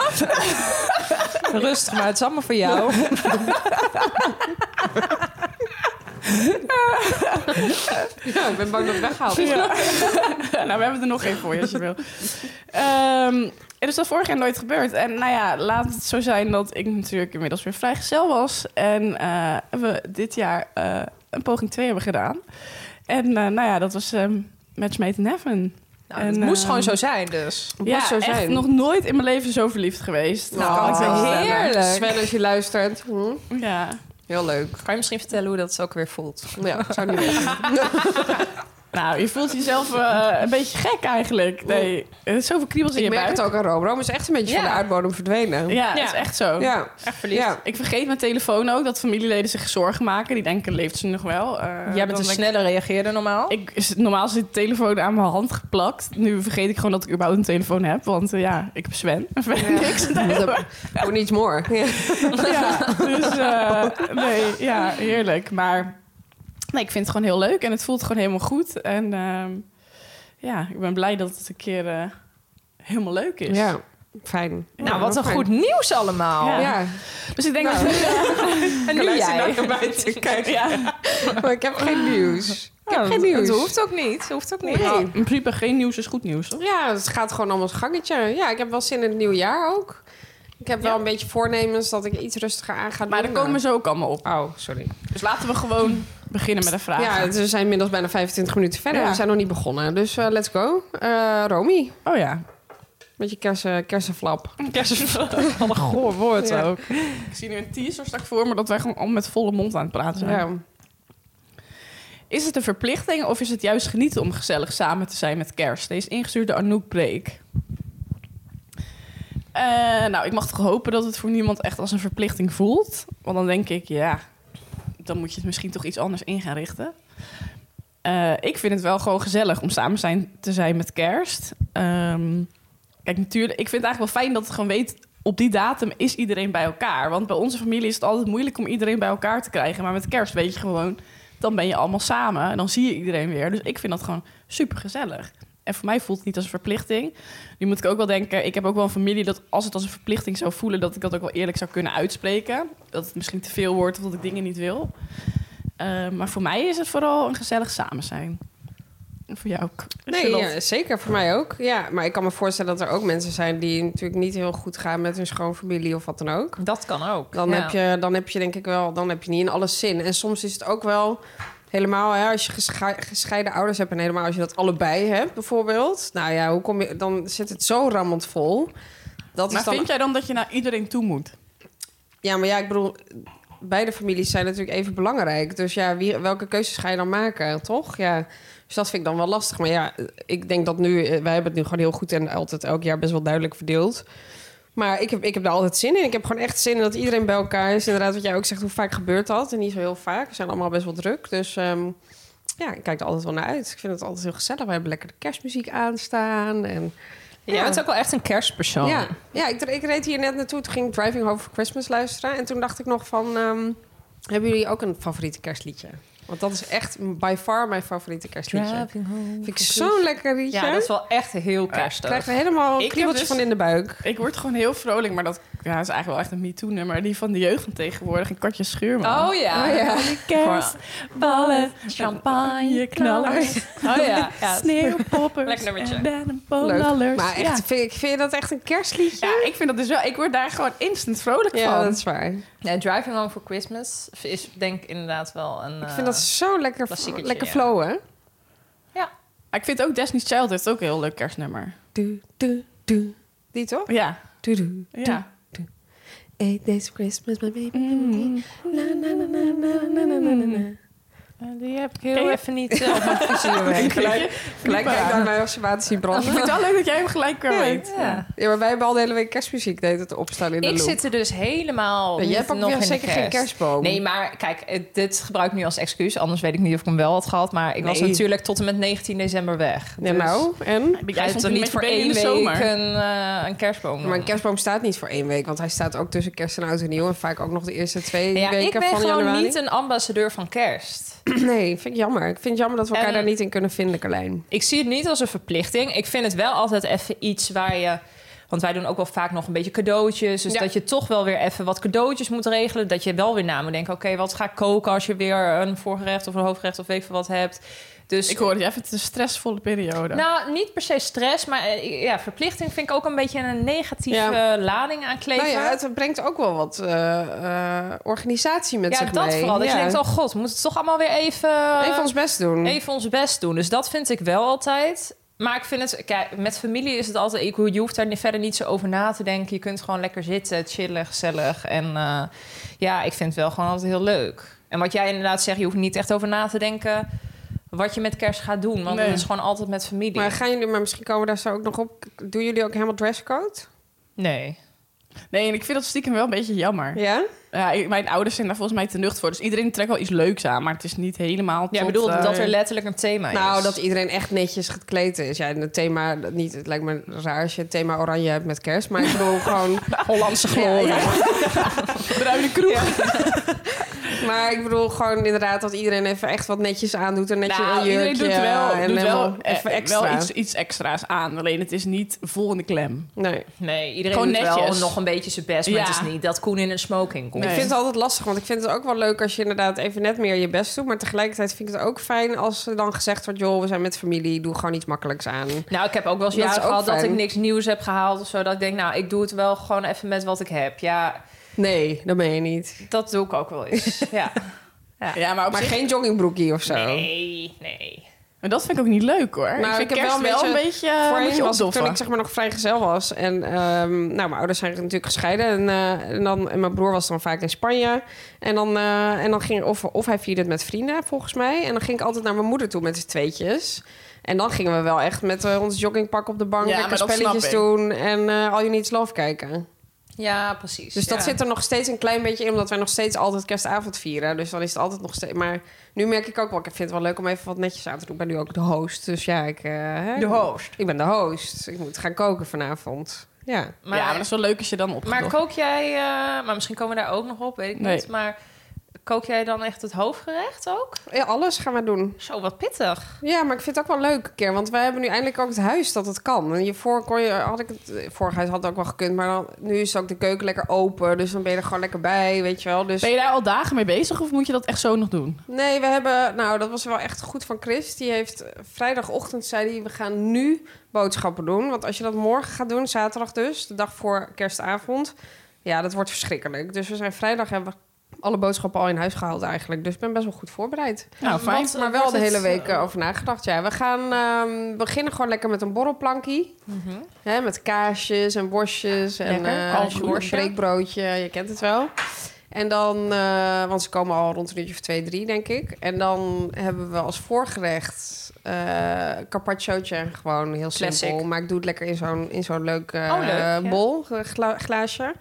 Rustig, maar het is allemaal voor jou. Ja, ik ben bang dat het weghaalt. Ja. Nou, we hebben er nog één voor je als je wil. Um, en dus dat vorig jaar nooit gebeurd. En nou ja, laat het zo zijn dat ik natuurlijk inmiddels weer vrijgezel was. En uh, we dit jaar uh, een poging twee hebben gedaan. En uh, nou ja, dat was um, match made in heaven. Nou, En, het moest uh, gewoon zo zijn dus. Het Ja, moest zo echt zijn. nog nooit in mijn leven zo verliefd geweest. Nou, kan ik wel oh, stellen. heerlijk. Sven, als je luistert. Hm? Ja. Heel leuk. Kan je misschien vertellen hoe dat ook weer voelt? Ja, ik zou niet weten. Nou, je voelt jezelf uh, een beetje gek eigenlijk. Nee, er is zoveel kriebels in Ik je merk buik. het ook aan Rome. Rome is echt een beetje Ja. van de uitbodem verdwenen. Ja, het Ja. is echt zo. Ja. Echt verliefd. Ja. Ik vergeet mijn telefoon ook, dat familieleden zich zorgen maken. Die denken, leeft ze nog wel? Uh, Jij bent dan een denk ik- sneller reageerder normaal. Ik, is, normaal zit de telefoon aan mijn hand geplakt. Nu vergeet ik gewoon dat ik überhaupt een telefoon heb. Want uh, ja, ik heb Sven. Verder Ja. niks. Hoe niets more. Ja. Ja, dus uh, nee, ja, heerlijk. Maar nee, ik vind het gewoon heel leuk en het voelt gewoon helemaal goed. En uh, ja, ik ben blij dat het een keer uh, helemaal leuk is. Ja, fijn. Nou, Ja, wat een fijn. goed nieuws allemaal. Ja. Ja, Dus ik denk Nou. dat... Uh, En nu luister jij. naar mij te kijken. ja. Maar ik heb geen nieuws. Ik heb Oh, geen nieuws. Het hoeft ook niet. Het hoeft ook niet. Nee. Nou, in principe geen nieuws is goed nieuws, toch? Ja, het gaat gewoon allemaal zijn gangetje. Ja, ik heb wel zin in het nieuwe jaar ook. Ik heb wel Ja. een beetje voornemens dat ik iets rustiger aan ga Maar daar doen. komen ze ook allemaal op. Oh, sorry. Dus laten we gewoon beginnen met een vraag. Ja, we zijn inmiddels bijna vijfentwintig minuten verder. Ja. We zijn nog niet begonnen. Dus uh, let's go. Uh, Romy, Oh ja. met je kersen, kersenflap. Wat een goor woord Ja. ook. Ik zie nu een teaser straks voor me dat wij gewoon al met volle mond aan het praten zijn. Ja. Is het een verplichting of is het juist genieten om gezellig samen te zijn met kerst? Deze is ingestuurd door Anouk Breek. Uh, nou, ik mag toch hopen dat het voor niemand echt als een verplichting voelt. Want dan denk ik, ja, dan moet je het misschien toch iets anders in gaan richten. Uh, ik vind het wel gewoon gezellig om samen zijn, te zijn met kerst. Um, kijk, natuurlijk, ik vind het eigenlijk wel fijn dat het gewoon weet... op die datum is iedereen bij elkaar. Want bij onze familie is het altijd moeilijk om iedereen bij elkaar te krijgen. Maar met kerst weet je gewoon, dan ben je allemaal samen. En dan zie je iedereen weer. Dus ik vind dat gewoon super gezellig. En voor mij voelt het niet als een verplichting. Nu moet ik ook wel denken, ik heb ook wel een familie dat als het als een verplichting zou voelen, dat ik dat ook wel eerlijk zou kunnen uitspreken. Dat het misschien te veel wordt of dat ik dingen niet wil. Uh, maar voor mij is het vooral een gezellig samen zijn. En voor jou ook. Nee, ja, zeker voor mij ook. Ja, maar ik kan me voorstellen dat er ook mensen zijn die natuurlijk niet heel goed gaan met hun schoonfamilie of wat dan ook. Dat kan ook. Dan, ja. heb je, dan heb je denk ik wel, dan heb je niet in alles zin. En soms is het ook wel helemaal, hè, als je gesche- gescheiden ouders hebt en helemaal als je dat allebei hebt, bijvoorbeeld. Nou ja, hoe kom je? Dan zit het zo rammend vol. Dat maar is dan... vind jij dan dat je naar iedereen toe moet? Ja, maar ja, ik bedoel, beide families zijn natuurlijk even belangrijk. Dus ja, wie, welke keuzes ga je dan maken, toch? Ja. Dus dat vind ik dan wel lastig. Maar ja, ik denk dat nu... Wij hebben het nu gewoon heel goed en altijd elk jaar best wel duidelijk verdeeld. Maar ik heb, ik heb daar altijd zin in. Ik heb gewoon echt zin in dat iedereen bij elkaar is. Inderdaad, wat jij ook zegt, hoe vaak gebeurt dat? En niet zo heel vaak. We zijn allemaal best wel druk. Dus um, ja, ik kijk er altijd wel naar uit. Ik vind het altijd heel gezellig. We hebben lekker de kerstmuziek aanstaan. En, ja, jij bent ook wel echt een kerstpersoon. Ja, ja ik, ik reed hier net naartoe. Toen ging ik Driving Home for Christmas luisteren. En toen dacht ik nog van... Um, hebben jullie ook een favoriete kerstliedje? Want dat is echt by far mijn favoriete kerstliedje. Vind ik zo'n lekker liedje. Ja, dat is wel echt heel kerstig. Ik krijg er helemaal een kriebeltje dus, van in de buik. Ik word gewoon heel vrolijk, maar dat ja, is eigenlijk wel echt een MeToo-nummer. Die van de jeugd van tegenwoordig, een Katja Schuurman. Oh ja. Oh, ja. Kerstballen, champagne, knallers. Oh ja. ja. Sneeuwpoppers Lekker nummertje. en bannenballers. Maar echt, ja. vind, ik, vind je dat echt een kerstliedje? Ja, ik vind dat dus wel... Ik word daar gewoon instant vrolijk Ja, van. dat is waar. Ja, Driving Home for Christmas is denk ik inderdaad wel een... Ik vind dat zo lekker, lekker ja. flowen. Ja. Maar ik vind ook Destiny's Child heeft ook een heel leuk kerstnummer. Du, du, du. Die toch? Ja. Du, du, du, Ja. du. Eight days of Christmas, my baby. Mm. Na, na, na, na, na, na, na, na, na. Die heb ik heel even niet uh, op mijn vizier weg. Gelijk, gelijk kijk naar mijn observatie Ik branden. vind het wel leuk dat jij hem gelijk weer weet. Ja. Ja, maar wij hebben al de hele week kerstmuziek deed het opstaan in de Ik loop. zit er dus helemaal Ja, jij niet hebt ook nog weer in de zeker kerst. geen kerstboom. Nee, maar kijk, het- dit gebruik ik nu als excuus. Anders weet ik niet of ik hem wel had gehad. Maar ik was Nee. natuurlijk tot en met negentien december weg. Ja, Dus nou, en? Ben Ga jij je soms toch niet niet voor in één de week zomer? een, uh, een kerstboom? Maar een kerstboom staat niet voor één week, want hij staat ook tussen kerst en oud en nieuw. En vaak ook nog de eerste twee Ja, weken ik ben van gewoon januari. niet een ambassadeur van kerst. Nee, vind ik jammer. Ik vind het jammer dat we elkaar En- daar niet in kunnen vinden, Carlijn. Ik zie het niet als een verplichting. Ik vind het wel altijd even iets waar je... Want wij doen ook wel vaak nog een beetje cadeautjes. Dus Ja. dat je toch wel weer even wat cadeautjes moet regelen. Dat je wel weer na moet denken... oké, wat ga ik koken als je weer een voorgerecht of een hoofdgerecht of weet ik veel wat hebt. Dus Ik hoor dat jij vindt het een stressvolle periode. nou, niet per se stress, maar eh, ja, verplichting vind ik ook een beetje een negatieve Ja. lading aankleven. Nou ja, het brengt ook wel wat uh, uh, organisatie met ja, zich dat mee. vooral. Dat ja. je denkt, oh god, we moeten het toch allemaal weer even... Even ons best doen. even ons best doen. Dus dat vind ik wel altijd. Maar ik vind het... Kijk, met familie is het altijd... Ik, je hoeft daar verder niet zo over na te denken. Je kunt gewoon lekker zitten, chillen, gezellig. En uh, ja, ik vind het wel gewoon altijd heel leuk. En wat jij inderdaad zegt, je hoeft niet echt over na te denken... wat je met kerst gaat doen. Want Nee. het is gewoon altijd met familie. Maar gaan jullie, maar misschien komen we daar zo ook nog op. Doen jullie ook helemaal dresscode? Nee. Nee, en ik vind dat stiekem wel een beetje jammer. Ja? Ja, ik- mijn ouders zijn daar volgens mij te nucht voor. Dus iedereen trekt wel iets leuks aan, maar het is niet helemaal Ja, ik tot, bedoel uh, dat er letterlijk een thema is. Nou, dat iedereen echt netjes gekleed is. Ja, het thema, niet, het lijkt me raar als je het thema oranje hebt met kerst. Maar ik bedoel gewoon... Hollandse glorie. Ja, bruine kroeg. Maar ik bedoel gewoon inderdaad dat iedereen even echt wat netjes aandoet. Een netje Nou, een jurkje. iedereen doet wel, en doet helemaal wel, even eh, extra. wel iets, iets extra's aan. Alleen het is niet vol in de klem. Nee. Nee, iedereen Gewoon doet wel netjes. nog een beetje zijn best. Maar Ja. het is niet dat Koen in een smoking komt. Nee. Ik vind het altijd lastig, want ik vind het ook wel leuk als je inderdaad even net meer je best doet. Maar tegelijkertijd vind ik het ook fijn als er dan gezegd wordt... joh, we zijn met familie, doe gewoon iets makkelijks aan. Nou, ik heb ook wel eens Dat is jaren ook gehad dat fijn. ik niks nieuws heb gehaald of zo. Dat ik denk, nou, ik doe het wel gewoon even met wat ik heb. Ja, Nee, dat ben je niet. dat doe ik ook wel eens. Ja. Ja, maar op Maar zich... geen joggingbroekie of zo. Nee, nee. Maar dat vind ik ook niet leuk, hoor. Nou, ik vind ik heb kerst wel een wel een beetje- beetje, een Voorheen beetje was ik, toen opdoffen. ik zeg maar nog vrijgezel was. En ehm, nou, mijn ouders zijn natuurlijk gescheiden. En, eh, en, dan, en mijn broer was dan vaak in Spanje. En dan, eh, en dan ging of, of hij vierde het met vrienden, volgens mij. En dan ging ik altijd naar mijn moeder toe met z'n tweetjes. En dan gingen we wel echt met uh, ons joggingpak op de bank... Ja, lekker maar dat spelletjes snap ik. doen en uh, All You Need Is Love kijken. Ja, precies. Dus dat ja. zit er nog steeds een klein beetje in... omdat wij nog steeds altijd kerstavond vieren. Dus dan is het altijd nog steeds... Maar nu merk ik ook wel... ik vind het wel leuk om even wat netjes aan te doen. Ik ben nu ook de host, dus ja, ik... Uh, hè, De host. Ik ben de host. Ik moet gaan koken vanavond. Ja. Maar, ja, maar dat is wel leuk als je dan maar opgedoft. kook jij... uh, maar misschien komen we daar ook nog op, weet ik Nee. niet. Maar kook jij dan echt het hoofdgerecht ook? Ja, alles gaan we doen. Zo, wat pittig. Ja, maar ik vind het ook wel leuk een keer. Want wij hebben nu eindelijk ook het huis dat het kan. En hiervoor kon je, had ik het... Vorig huis had het ook wel gekund. Maar dan, nu is ook de keuken lekker open. Dus dan ben je er gewoon lekker bij, weet je wel. Dus... Ben je daar al dagen mee bezig of moet je dat echt zo nog doen? Nee, we hebben... Nou, dat was wel echt goed van Chris. Die heeft vrijdagochtend zei hij... We gaan nu boodschappen doen. Want als je dat morgen gaat doen, zaterdag dus... De dag voor kerstavond... Ja, dat wordt verschrikkelijk. Dus we zijn vrijdag hebben we alle boodschappen al in huis gehaald eigenlijk. Dus ik ben best wel goed voorbereid. Nou, fijn. Want, maar wel de hele week uh, over nagedacht. Ja, we gaan um, beginnen gewoon lekker met een borrelplankie. Mm-hmm. Hè, met kaasjes en worstjes en Lekker, uh, als een worstje. breekbroodje. Je kent het wel. En dan, uh, want ze komen al rond een uurtje of twee, drie, denk ik. En dan hebben we als voorgerecht uh, carpacciootje. Gewoon heel simpel. Classic. Maar ik doe het lekker in zo'n, in zo'n leuk, uh, Oh, leuk, ja. bol, gla- glaasje.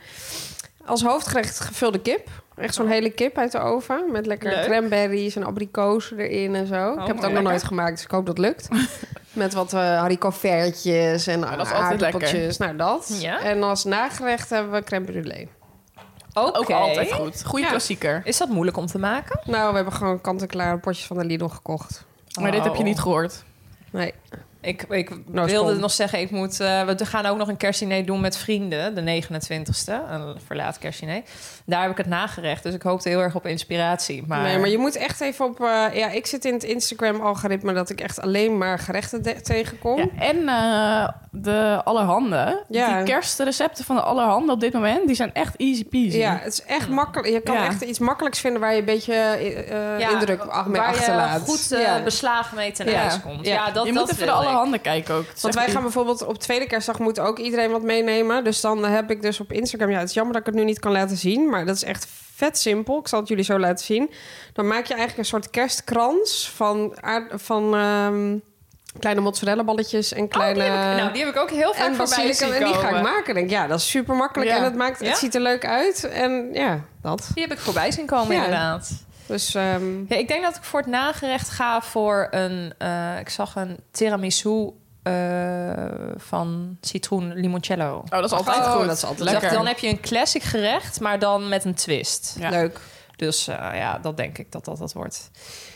Als hoofdgerecht gevulde kip. Echt zo'n hele kip uit de oven. Met lekker Leuk. cranberries en abrikozen erin en zo. Oh, ik heb het ook lekker. nog nooit gemaakt, dus ik hoop dat het lukt. Met wat uh, haricots-vertjes en dat is altijd aardappeltjes. Nou, dat. Ja? En als nagerecht hebben we crème brûlée. Oké. Ook altijd goed. Goeie Ja. klassieker. Is dat moeilijk om te maken? Nou, we hebben gewoon kant-en-klaar potjes van de Lidl gekocht. Maar dit heb je niet gehoord. Nee. Ik, ik Nou, wilde spon. nog zeggen, ik moet, uh, we gaan ook nog een kerstdiner doen met vrienden. De negenentwintigste, een verlaat kerstdiner. Daar heb ik het nagerecht, dus ik hoopte heel erg op inspiratie. Maar, Nee, maar je moet echt even op... Uh, ja, ik zit in het Instagram-algoritme dat ik echt alleen maar gerechten de- tegenkom. Ja, en uh, de Allerhande. Ja. Die kerstrecepten van de Allerhande op dit moment, die zijn echt easy peasy. Ja, het is echt makkelijk. Je kan Ja. echt iets makkelijks vinden waar je een beetje uh, Ja, indruk ach- mee waar achterlaat. je goed uh, Ja. beslagen mee ten Ja. ijs komt. Ja. Ja, dat, je dat moet even de wil ik. Allerhande kijken ook. Het is Want echt wij gaan bijvoorbeeld op tweede kerstdag moet ook iedereen wat meenemen. Dus dan heb ik dus op Instagram... Ja, het is jammer dat ik het nu niet kan laten zien. Maar dat is echt vet simpel. Ik zal het jullie zo laten zien. Dan maak je eigenlijk een soort kerstkrans van, aard, van um, kleine mozzarella balletjes en kleine... Oh, die heb ik, nou, die heb ik ook heel vaak en voorbij basilicum. zien En die ga ik komen. maken. Ik denk, ja, dat is super makkelijk. Ja. En het, maakt, Ja? het ziet er leuk uit. En ja, dat. Die heb ik voorbij zien komen, Ja. inderdaad. Dus um, Ja, ik denk dat ik voor het nagerecht ga voor een... Uh, ik zag een tiramisu uh, van citroen limoncello. Oh, dat is altijd Oh, goed. dat is altijd Dus lekker. dan heb je een classic gerecht, maar dan met een twist. Ja. leuk. Dus uh, ja, dat denk ik dat dat, dat wordt.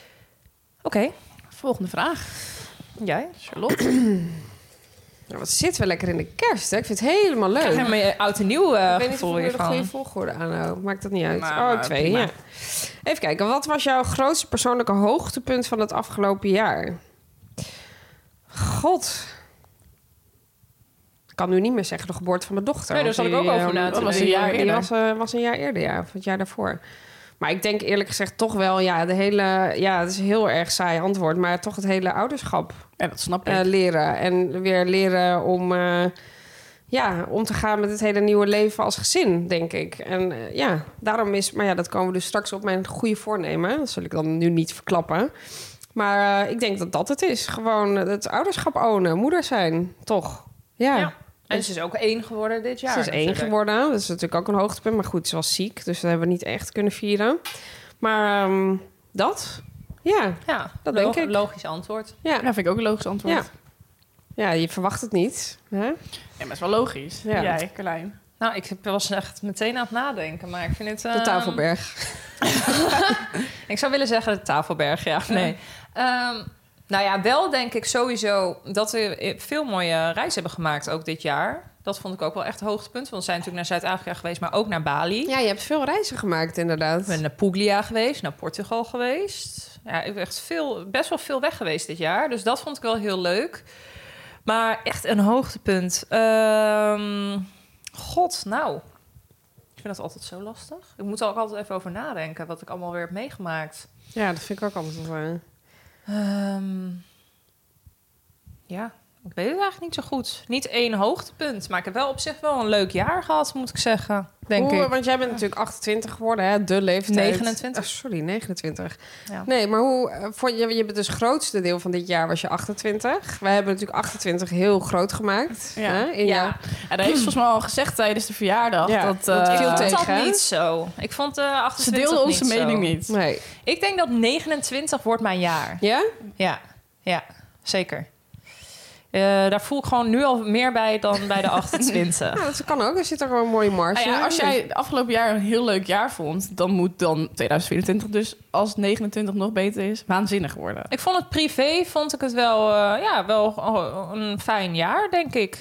Oké, okay. Volgende vraag. jij? Charlotte. Nou, wat zitten we lekker in de kerst, hè? Ik vind het helemaal leuk. Ik krijg helemaal je oud en nieuw uh, Ik weet niet of gevoel ik nu de hiervan. goede volgorde aanhoud. Maakt dat niet uit. Maar- oh, maar twee, prima. ja. Even kijken. Wat was jouw grootste persoonlijke hoogtepunt van het afgelopen jaar? God. Ik kan nu niet meer zeggen de geboorte van mijn dochter. Nee, daar want zat ik ook die, over eh, na te dat was een denken. jaar Die eerder. was, was, uh, was een jaar eerder, ja. Of het jaar daarvoor. Maar ik denk eerlijk gezegd toch wel... Ja, de hele... Ja, het is een heel erg saai antwoord. Maar toch het hele ouderschap Ja, dat snap ik. uh, leren. En weer leren om... Uh, ja, om te gaan met het hele nieuwe leven als gezin, denk ik. En uh, ja, daarom is... Maar ja, dat komen we dus straks op mijn goede voornemen. Dat zal ik dan nu niet verklappen. Maar uh, ik denk dat dat het is. Gewoon het ouderschap ownen, moeder zijn, toch? Ja. Ja. En ze is ook één geworden dit jaar. Ze is één natuurlijk. geworden. Dat is natuurlijk ook een hoogtepunt. Maar goed, ze was ziek, dus dat hebben we niet echt kunnen vieren. Maar um, dat? Ja, Ja, Dat lo- denk ik. Logisch antwoord. ja. Ja, vind ik ook een logisch antwoord. Ja. Ja, Ja, je verwacht het niet. Hè? maar het is wel logisch. Ja. Jij, Carlijn. Nou, ik was echt meteen aan het nadenken, maar ik vind het... De ehm, Tafelberg. Ik zou willen zeggen de Tafelberg, ja. Nee. Um, nou ja, wel denk ik sowieso dat we veel mooie reizen hebben gemaakt ook dit jaar. Dat vond ik ook wel echt een hoogtepunt. Want we zijn natuurlijk naar Zuid-Afrika geweest, maar ook naar Bali. Ja, je hebt veel reizen gemaakt, inderdaad. Ik ben naar Puglia geweest, naar Portugal geweest. Ja, ik ben echt veel, best wel veel weg geweest dit jaar. Dus dat vond ik wel heel leuk. Maar echt een hoogtepunt. Um, God, nou. Ik vind dat altijd zo lastig. Ik moet er ook altijd even over nadenken wat ik allemaal weer heb meegemaakt. Ja, dat vind ik ook altijd wel. Um, ja, ik weet het eigenlijk niet zo goed. Niet één hoogtepunt, maar ik heb wel op zich wel een leuk jaar gehad, moet ik zeggen. Denk hoe, ik. Want jij bent natuurlijk achtentwintig geworden, hè? De leeftijd. negenentwintig. Oh, sorry, negenentwintig. Ja. Nee, maar hoe... eh, Voor, je, je bent dus het grootste deel van dit jaar was je achtentwintig. Wij hebben natuurlijk achtentwintig heel groot gemaakt. Ja. Hè? In Ja. jou. Ja, dat heeft ze volgens mij al gezegd tijdens de verjaardag. Ja, dat, dat eh, viel Ik vond tegen, dat hè? niet zo. Ik vond de ze achtentwintig deelde onze niet zo. mening niet. Nee. Ik denk dat negenentwintig wordt mijn jaar. Ja? Ja, ja, zeker. daar voel ik gewoon nu al meer bij dan bij de achtentwintig. Ja, dat kan ook. Er zit er gewoon een mooie marge. Ah ja, als jij het afgelopen jaar een heel leuk jaar vond... dan moet dan tweeduizend vierentwintig dus, als negenentwintig nog beter is... waanzinnig worden. Ik vond het privé, vond ik het wel, uh, ja, wel een fijn jaar, denk ik.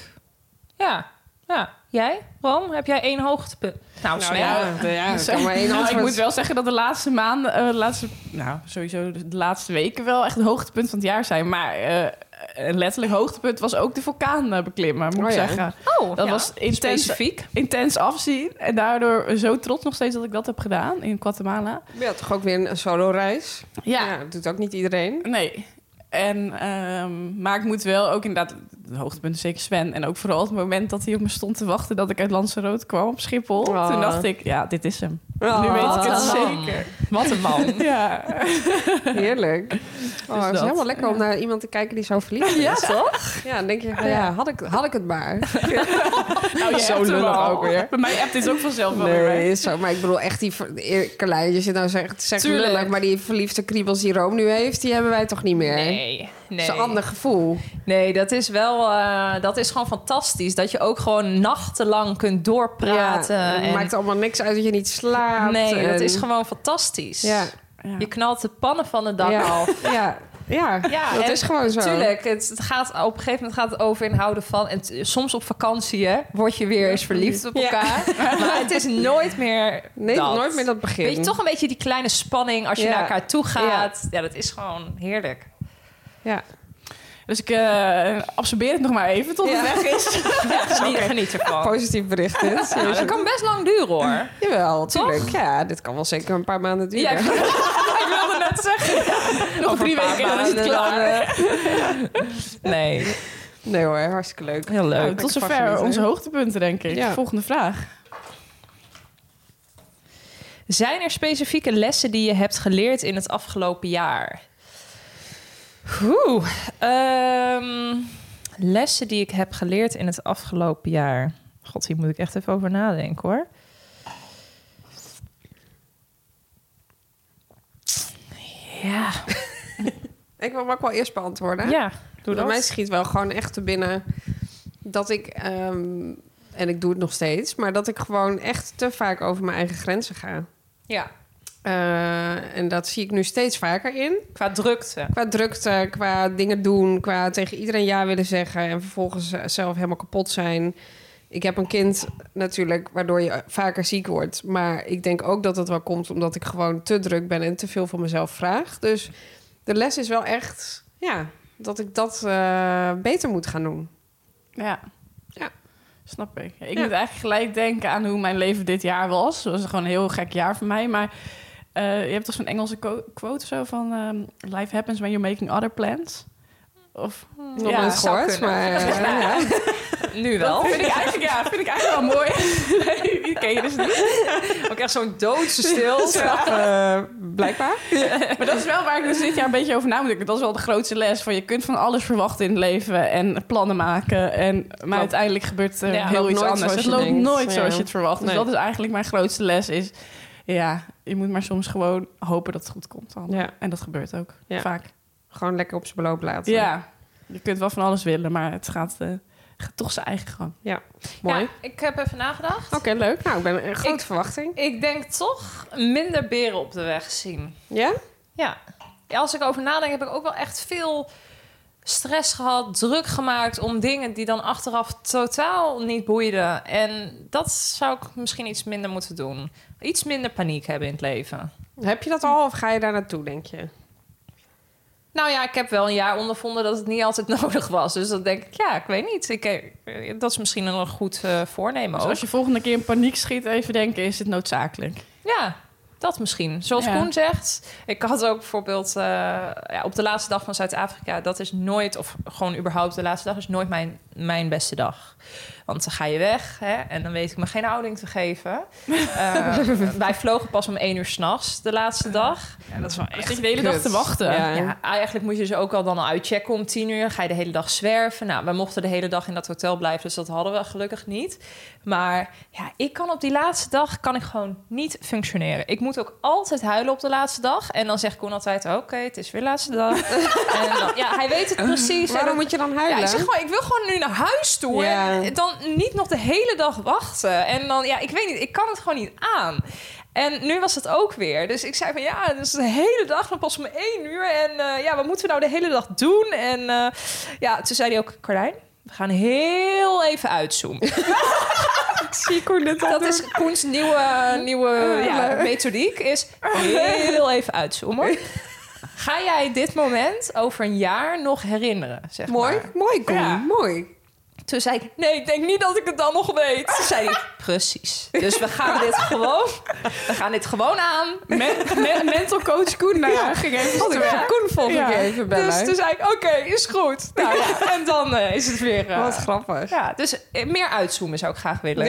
Ja, ja. Jij, Ron? Heb jij één hoogtepunt? Nou, Nou snel. ja, de- ja, er kan maar één Nou, ik antwoord. moet wel zeggen dat de laatste maanden... eh, de laatste, nou, sowieso de laatste weken wel echt het hoogtepunt van het jaar zijn. Maar uh, een letterlijk hoogtepunt was ook de vulkaan uh, beklimmen, moet Oh ik ja. zeggen. Oh, Dat ja. was intens, Specifiek. intens afzien. En daardoor zo trots nog steeds dat ik dat heb gedaan in Guatemala. Ja, toch ook weer een solo-reis. Ja, Ja, dat doet ook niet iedereen. nee. En, ehm, maar ik moet wel ook inderdaad... Het hoogtepunt is zeker Sven. En ook vooral het moment dat hij op me stond te wachten... dat ik uit Lanzarote kwam op Schiphol. Oh. Toen dacht ik, ja, dit is hem. Oh, Nu weet ik het Oh. zeker. Wat een man. Ja. Heerlijk. Oh, het is dat. helemaal lekker om naar iemand te kijken die zo verliefd is. Ja, toch? Ja, dan denk je, van, ja, had ik, had ik het maar. Nou, je Zo hebt hem lullig al. ook weer. Bij mij appt dit ook vanzelf wel weer weg. Nee, is zo. Maar ik bedoel echt die... ver- eer- Carlijn, je zit nou zegt, zegt Tuurlijk. lullig, maar die verliefde kriebels die Rome nu heeft, die hebben wij toch niet meer? Nee, Dat nee. is een ander gevoel. Nee, dat is wel... Uh, dat is gewoon fantastisch. Dat je ook gewoon nachtenlang kunt doorpraten. Ja, het en... maakt allemaal niks uit dat je niet slaapt. Nee, dat en- is gewoon fantastisch. Ja, Ja. Je knalt de pannen van de dak ja, af. ja, ja, Ja, dat en is gewoon zo. Tuurlijk, het, het gaat, op een gegeven moment gaat het over inhouden van... En t- soms op vakantie hè, word je weer eens verliefd op Ja. elkaar. Maar het is nooit meer Nee, dat. nooit meer dat begin. Weet je, toch een beetje die kleine spanning als je Ja. naar elkaar toe gaat. Ja. dat is gewoon heerlijk. Ja. Dus ik uh, absorbeer het nog maar even tot Ja. het weg is. Ja, geniet, geniet ervan. Positief bericht dit. Nou, dat kan best lang duren hoor. Jawel, tuurlijk. Ja, dit kan wel zeker een paar maanden duren. Ja, ik, ik wilde net zeggen. Nog Over drie een paar weken en dan is het maanden klaar. dan, eh, Nee, Nee hoor, hartstikke leuk. heel leuk. Nou, tot zover onze hoogtepunten, denk ik. Ja. Volgende vraag. Zijn er specifieke lessen die je hebt geleerd in het afgelopen jaar? Oeh, ehm, lessen die ik heb geleerd in het afgelopen jaar. God, hier moet ik echt even over nadenken hoor. Ja, Ik wil hem ook wel eerst beantwoorden. ja, doe Bij dat. mij schiet wel gewoon echt te binnen dat ik, ehm, en ik doe het nog steeds, maar dat ik gewoon echt te vaak over mijn eigen grenzen ga. Ja, Eh, en dat zie ik nu steeds vaker in. qua drukte. Qua drukte, qua dingen doen, qua tegen iedereen ja willen zeggen en vervolgens eh, zelf helemaal kapot zijn. Ik heb een kind natuurlijk, waardoor je vaker ziek wordt. Maar ik denk ook dat het wel komt omdat ik gewoon te druk ben en te veel van mezelf vraag. Dus de les is wel echt, ja, dat ik dat eh, beter moet gaan doen. Ja. Ja. Snap ik. Ik Ja. moet eigenlijk gelijk denken aan hoe mijn leven dit jaar was. Dat was gewoon een heel gek jaar voor mij. Maar uh, je hebt toch zo'n Engelse co- quote of zo van... Um, life happens when you're making other plans. Of... Nog Ja, nooit zou gehoord, kunnen. maar eh, ja. Nu wel. Dat vind ik eigenlijk, ja, vind ik eigenlijk wel mooi. Nee, die ken je dus niet. Ook echt zo'n doodse stil. Eh, blijkbaar. Maar dat is wel waar ik dus dit jaar een beetje over na moet denken. Dat is wel de grootste les. Van je kunt van alles verwachten in het leven en plannen maken. En, maar uiteindelijk gebeurt er Ja, heel loopt iets nooit anders. zoals Het je loopt denkt. nooit Ja. zoals je het verwacht. Dus Nee. dat is eigenlijk mijn grootste les. Is, ja, je moet maar soms gewoon hopen dat het goed komt. allemaal. Ja. En dat gebeurt ook Ja. vaak. Gewoon lekker op zijn beloop laten. Ja, je kunt wel van alles willen, maar het gaat, uh, gaat toch zijn eigen gang. Mooi. Ja, ik heb even nagedacht. Oké, leuk. Nou, ik ben een grote Ik- verwachting. Ik denk toch minder beren op de weg zien. Ja? Ja. Ja, als ik over nadenk, heb ik ook wel echt veel stress gehad, druk gemaakt om dingen die dan achteraf totaal niet boeiden. En dat zou ik misschien iets minder moeten doen. Iets minder paniek hebben in het leven. Heb je dat al of ga je daar naartoe, denk je? Nou ja, ik heb wel een jaar ondervonden dat het niet altijd nodig was. Dus dan denk ik, ja, ik weet niet. Ik, eh, dat is misschien een goed uh, voornemen Dus ook. als je volgende keer in paniek schiet, even denken, is het noodzakelijk? Ja, dat misschien. Zoals Ja. Koen zegt. Ik had ook bijvoorbeeld uh, ja, op de laatste dag van Zuid-Afrika. Dat is nooit, of gewoon überhaupt de laatste dag, is nooit mijn mijn beste dag. Want dan ga je weg hè, en dan weet ik me geen houding te geven. Uh, wij vlogen pas om één uur 's nachts de laatste dag. Ja, dat is wel echt. echt zit je de hele kut. dag te wachten. Ja. Ja, eigenlijk moet je ze ook al dan al uitchecken om tien uur. Ga je de hele dag zwerven. Nou, we mochten de hele dag in dat hotel blijven, dus dat hadden we gelukkig niet. Maar ja, ik kan op die laatste dag kan ik gewoon niet functioneren. Ik moet ook altijd huilen op de laatste dag. En dan zegt Koen altijd, oké, okay, het is weer de laatste dag. En dan, ja, hij weet het precies. Waarom En dan, moet je dan ja, huilen? ik zeg gewoon, ik wil gewoon nu naar huis toe. Ja. En dan niet nog de hele dag wachten. En dan, ja, ik weet niet, ik kan het gewoon niet aan. En nu was het ook weer. Dus ik zei van ja, dus de hele dag, dan pas om één uur. En uh, ja, wat moeten we nou de hele dag doen? En uh, ja, toen zei hij ook, Carlijn, we gaan heel even uitzoomen. Ik zie Koen dit al Dat doen. is Koens nieuwe, nieuwe ja, methodiek, is heel even uitzoomen. Ga jij dit moment over een jaar nog herinneren? Zeg Mooi, maar. mooi Koen, Ja. mooi. Toen zei ik, nee, ik denk niet dat ik het dan nog weet. Toen zei hij, precies. Dus we gaan dit gewoon, we gaan dit gewoon aan. Men, men- mental coach Koen nou ja, ging even Oh, ik te ga werk. Koen volgende Ja. keer even bellen. Dus toen zei ik, oké, okay, is goed. Nou, ja. En dan uh, is het weer... Uh, Wat grappig. ja, dus uh, meer uitzoomen zou ik graag willen. Ja.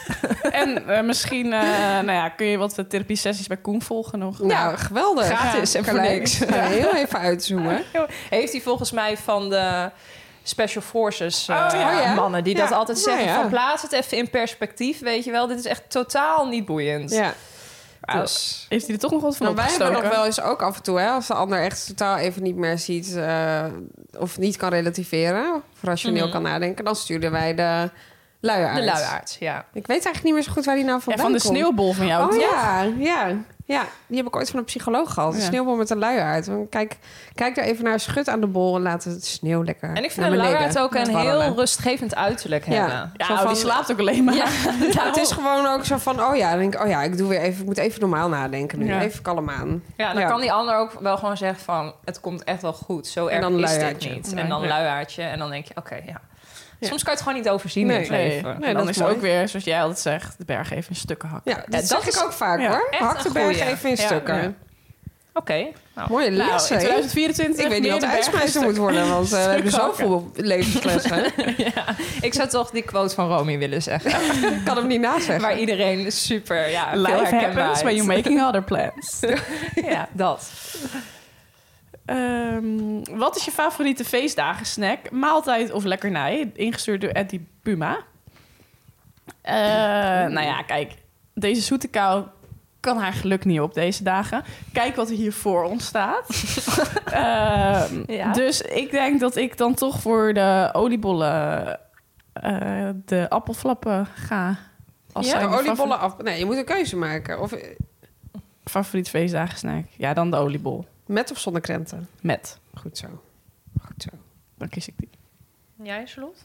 En uh, misschien uh, nou ja, kun je wat therapie-sessies bij Koen volgen nog. Nou, geweldig. Gratis en voor Carlijn. niks. Ja, heel even uitzoomen. Heeft hij volgens mij van de Special Forces uh, Oh, ja. mannen... die Ja. dat altijd Nou, zeggen ja. van plaats het even in perspectief. Weet je wel, dit is echt totaal niet boeiend. Ja. Dus, Heeft hij er toch nog wat van Nou, wij hebben opgestoken? nog wel eens ook af en toe, hè, als de ander echt totaal even niet meer ziet uh, of niet kan relativeren, of rationeel Mhm. kan nadenken, dan sturen wij de luiaard. de luiaard, ja. Ik weet eigenlijk niet meer zo goed waar die nou Ja, vandaan van de komt. sneeuwbol van jou. Oh toch? ja, ja, ja. Die heb ik ooit van een psycholoog gehad. Een Ja. sneeuwbol met een luiaard. Dan Kijk, kijk er even naar, schud aan de bol en laat het sneeuw lekker En ik vind naar een beneden luiaard ook een dwarrelen. heel rustgevend uiterlijk Ja. hebben. Ja, Zo oh, van- die slaapt ook alleen maar. Ja, Ja, het is gewoon ook zo van, oh ja, dan denk ik, oh ja, ik doe weer even, ik moet even normaal nadenken nu. Ja. Even kalm aan. Ja, dan Ja. kan die ander ook wel gewoon zeggen van... het komt echt wel goed, zo En erg dan een is dit luiaardje. niet. Nee. En dan een Ja. luiaardje. En dan denk je, oké, ja. Ja. Soms kan je het gewoon niet overzien Nee. in het Nee, leven. en Nee, dan dat is is het ook mooi. weer, zoals jij altijd zegt, de berg even in stukken hakken. Ja, dat, dat zeg is- ik ook vaak ja, hoor. echt Hak een de berg goeie. even in Ja, stukken. ja. Oké. Nou, Mooie Nou, les, in hè? tweeduizend vierentwintig Ik weet niet wat de meer berg in uitsmijter moet stukken. worden, want uh, we hebben Stukken zoveel levenslessen. ja, ik zou toch die quote van Romy willen zeggen. Ik kan hem niet nazeggen. Waar iedereen super, ja, veel Life happens herkenbaarheid. when you're making other plans. Ja, dat. Ehm, wat is je favoriete feestdagen snack, maaltijd of lekkernij? Ingestuurd door Eddie Puma. Uh, nou ja, kijk. Deze zoete kou kan haar geluk niet op deze dagen. Kijk wat er hier voor ons staat. Ehm, Ja. Dus ik denk dat ik dan toch voor de oliebollen... uh, de appelflappen ga. Als Ja, zijn de mijn oliebollen af. Nee, je moet een keuze maken. Of eh, favoriet feestdagen snack. Ja, dan de oliebol. met of zonder krenten. Met. Goed zo. Goed zo. Dan kies ik die. Jij, Charlotte?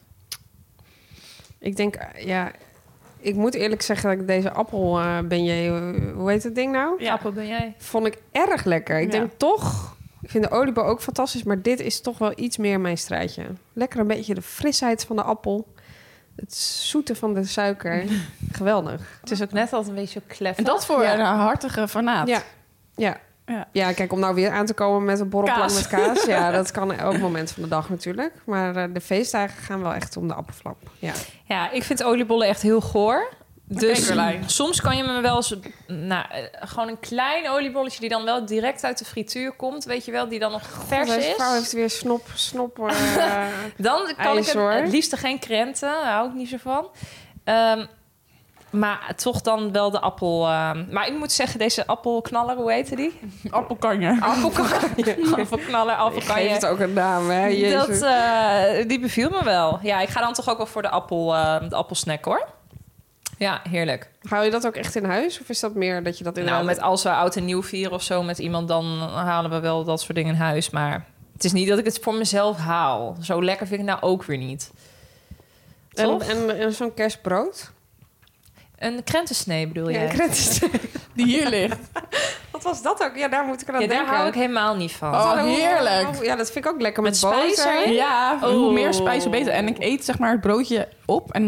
Ik denk, eh, ja... Ik moet eerlijk zeggen dat ik deze appel uh, ben je, hoe heet het ding nou? Ja. Appel ben jij? Vond ik erg lekker. Ik Ja. denk toch, ik vind de oliebol ook fantastisch, maar dit is toch wel iets meer mijn strijdje. Lekker een beetje de frisheid van de appel, het zoete van de suiker. Geweldig. Het is ook net altijd een beetje klef. En dat voor Ja. een hartige fanaat. Ja, ja. Ja. Ja, kijk, om nou weer aan te komen met een borrelplank Kaas. met kaas. Ja, dat kan elk moment van de dag natuurlijk. Maar uh, de feestdagen gaan wel echt om de appelflap. Ja. Ja, ik vind oliebollen echt heel goor. Dus Carlijn. soms kan je me wel eens... Nou, eh, gewoon een klein oliebolletje die dan wel direct uit de frituur komt. Weet je wel, die dan nog vers Deze is. vrouw heeft weer snop, snop. Uh, Dan kan ijs, ik het, hoor. het liefst geen krenten. Daar hou ik niet zo van. Ehm, maar toch dan wel de appel. ehm. Maar ik moet zeggen, deze appelknaller, hoe heette die? Appelkanje. Appelknaller. Appelknaller, geef appelkanje. het ook een naam, hè? Dat, Jezus. eh, die beviel me wel. Ja, ik ga dan toch ook wel voor de, appel, eh, de appelsnack, hoor. Ja, heerlijk. Hou je dat ook echt in huis? Of is dat meer dat je dat in Nou, met als we oud en nieuw vieren of zo met iemand... dan halen we wel dat soort dingen in huis. Maar het is niet dat ik het voor mezelf haal. Zo lekker vind ik nou ook weer niet. En, Toch? en, en zo'n kerstbrood? Een krentensnee bedoel Ja, jij? een krentensnee. Die hier ligt. Wat was dat ook? Ja, daar moet ik aan Ja, daar denken. hou ik helemaal niet van. Oh, Oh, heerlijk. oh, ja, dat vind ik ook lekker met, Met boter. spijs erin? Ja, hoe Oh. meer spijs, hoe beter. En ik eet zeg maar het broodje op en dan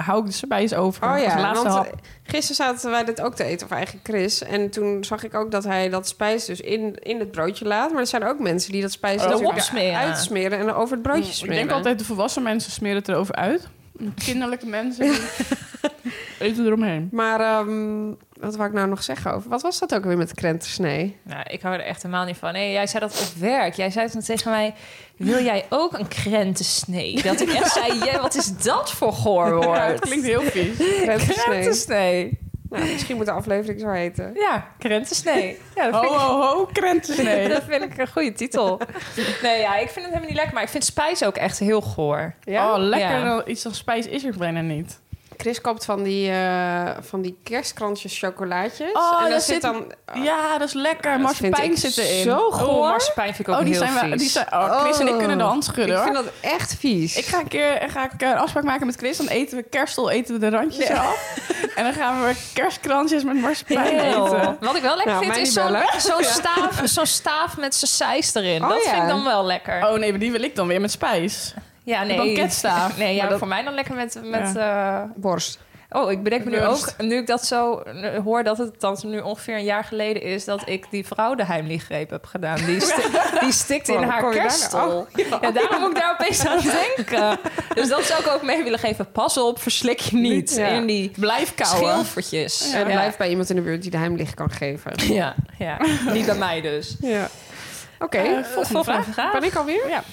hou ik de spijs over. Oh Als ja, laatste want hap. eh, gisteren zaten wij dit ook te eten, of eigenlijk Chris. En toen zag ik ook dat hij dat spijs dus in, in het broodje laat. Maar er zijn ook mensen die dat spijs Oh. natuurlijk Erop smeren. uitsmeren en over het broodje Ik smeren. denk altijd de volwassen mensen smeren het erover uit. Kinderlijke mensen die eten eromheen. Maar ehm, wat wou ik nou nog zeggen over? Wat was dat ook weer met de krentersnee? Nou, ik hou er echt helemaal niet van. Nee, jij zei dat op werk. Jij zei toen tegen mij, wil jij ook een krentensnee? Dat ik echt zei, jij, wat is dat voor goor Ja, woord? het klinkt heel vies. Krentersnee. Krentensnee. Nou, misschien moet de aflevering zo heten. Ja, krentensnee. Ja, dat Ho, vind ik... ho, ho, krentensnee. Dat vind ik een goede titel. Nee, ja, ik vind het helemaal niet lekker. Maar ik vind spijs ook echt heel goor. Ja? Oh, lekker. Ja. dan- Iets van spijs is er bijna niet. Chris koopt van die, eh, van die kerstkransjes chocolaatjes. Oh, en daar daar zit zit- dan... Ja, dat is lekker. dat Marsepein vind ik zit erin. zo goor. Oh, marsepein vind ik ook Oh, die heel zijn, we, vies. die zijn oh, Chris en ik Oh. kunnen de hand schudden, Ik hoor. vind dat echt vies. Ik ga een keer ga ik een afspraak maken met Chris. Dan eten we kerststol, eten we de randjes af. En dan gaan we kerstkransjes met marsepein Eeuw. eten. Wat ik wel lekker Nou, vind, mij is niet zo'n bellen. zo'n staaf, zo'n staaf met zijn sijs erin. Oh, dat ja. vind ik dan wel lekker. Oh nee, maar die wil ik dan weer met spijs. ja, De nee. banketstaaf. Nee, ja, Maar dat- voor mij dan lekker met... met eh, Borst. Oh, ik bedenk me nu Worst. ook, nu ik dat zo eh, hoor, dat het dan nu ongeveer een jaar geleden is dat ik die vrouw de heimliggreep heb gedaan. Die, sti- die stikt in Wow, haar kom je daar kerststol. nou? Oh, ja, daarom moet ik daar opeens aan denken. Dus dat zou ik ook mee willen geven. Pas op, verslik je niet Ja. in die Blijf kauwen. schilfertjes. En blijf bij iemand in de buurt die de heimlicht kan geven. Ja, ja, niet bij mij dus. Ja. Oké, Eh, eh, volgende vraag. vraag. ben ik alweer? Ja.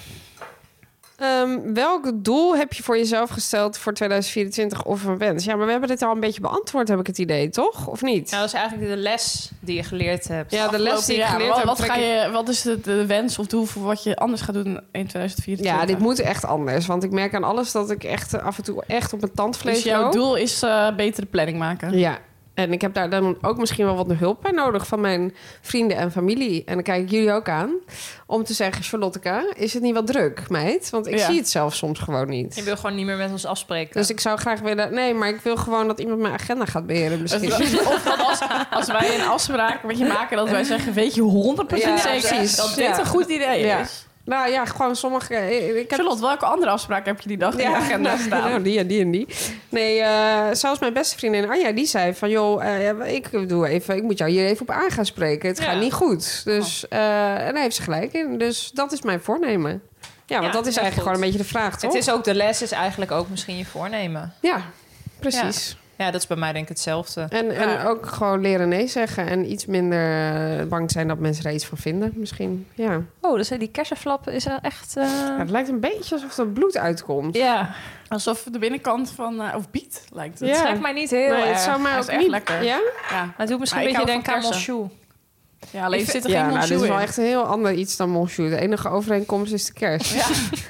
Ehm, welk doel heb je voor jezelf gesteld voor tweeduizend vierentwintig of een wens? Ja, maar we hebben dit al een beetje beantwoord, heb ik het idee, toch? Of niet? Nou, dat is eigenlijk de les die je geleerd hebt. Ja, de les die ik Ja, geleerd wat, heb. wat, trek ga ik- je, wat is de, de wens of doel voor wat je anders gaat doen in tweeduizend vierentwintig? Ja, dit moet echt anders. Want ik merk aan alles dat ik echt af en toe echt op mijn tandvlees Dus jouw loop. doel is eh, betere planning maken? Ja. En ik heb daar dan ook misschien wel wat hulp bij nodig van mijn vrienden en familie. En dan kijk ik jullie ook aan. Om te zeggen, Charlotteka, is het niet wat druk, meid? Want ik Ja. zie het zelf soms gewoon niet. Je wil gewoon niet meer met ons afspreken. Dus ik zou graag willen... Nee, maar ik wil gewoon dat iemand mijn agenda gaat beheren misschien. Of dat als, als wij een afspraak met je maken, dat wij zeggen, weet je honderd procent Ja, zeker precies. dat dit Ja. een goed idee Ja. is? Nou ja, gewoon sommige... Ik heb... Charlotte, welke andere afspraak heb je die dag in je agenda nou, staan? nou, die en die en die. Nee, eh, zelfs mijn beste vriendin Anja, die zei van... joh, eh, ik, doe even, ik moet jou hier even op aan gaan spreken. Het Ja. gaat niet goed. Dus, eh, en daar heeft ze gelijk in. Dus dat is mijn voornemen. Ja, want Ja, dat is heel eigenlijk goed. gewoon een beetje de vraag, toch? Het is ook de les, is eigenlijk ook misschien je voornemen. Ja, precies. Ja, dat is bij mij denk ik hetzelfde. En, en Ja. ook gewoon leren nee zeggen. En iets minder eh, bang zijn dat mensen er iets van vinden, misschien. Ja. Oh, dus die kersenflap is er echt... eh, Ja, het lijkt een beetje alsof er bloed uitkomt. Ja, Alsof de binnenkant van... eh, of biet, lijkt het. Ja. het lijkt mij niet heel Nee, erg. het zou mij Hij ook is echt niet... lekker. Ja? Ja. Maar het doet misschien Maar een ik beetje hou denken aan van kersen. Monchou. Ja, alleen Ik zit er vind- geen ja, nou, dit monchou is wel in. echt een heel ander iets dan Monchou. De enige overeenkomst is de kerst. Ja.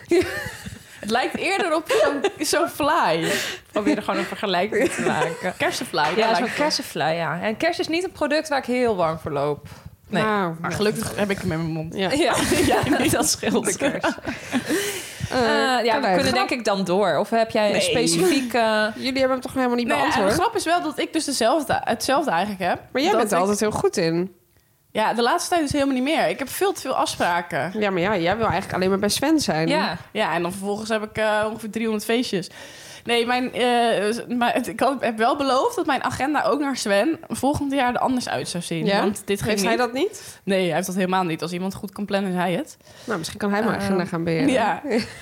Het lijkt eerder op zo'n zo'n fly. Probeer er gewoon een vergelijking te maken. Kersenfly. daar Ja, lijkt zo'n het. kersenfly, ja. En kerst is niet een product waar ik heel warm voor loop. Nee. Nou, Maar gelukkig heb ik hem in mijn mond. ja. Ja, ja, dat scheelt de kerst. Eh, Eh, ja, we Carlijn, kunnen denk ik dan door. Of heb jij een Nee. specifieke... Jullie hebben hem toch helemaal niet Nee, en de beantwoord? grap is wel dat ik dus dezelfde, hetzelfde eigenlijk heb. Maar jij Dat bent er ik- altijd heel goed in. Ja, de laatste tijd is helemaal niet meer. Ik heb veel te veel afspraken. Ja, maar ja, jij wil eigenlijk alleen maar bij Sven zijn. Ja, Ja, en dan vervolgens heb ik eh, ongeveer driehonderd feestjes. Nee, mijn, eh, maar ik had- heb wel beloofd dat mijn agenda ook naar Sven volgend jaar er anders uit zou zien. Ja? Want dit ging Heeft hij niet. dat niet? Nee, hij heeft dat helemaal niet. Als iemand goed kan plannen, is hij het. Nou, misschien kan hij mijn Eh, agenda gaan beheren. Ja.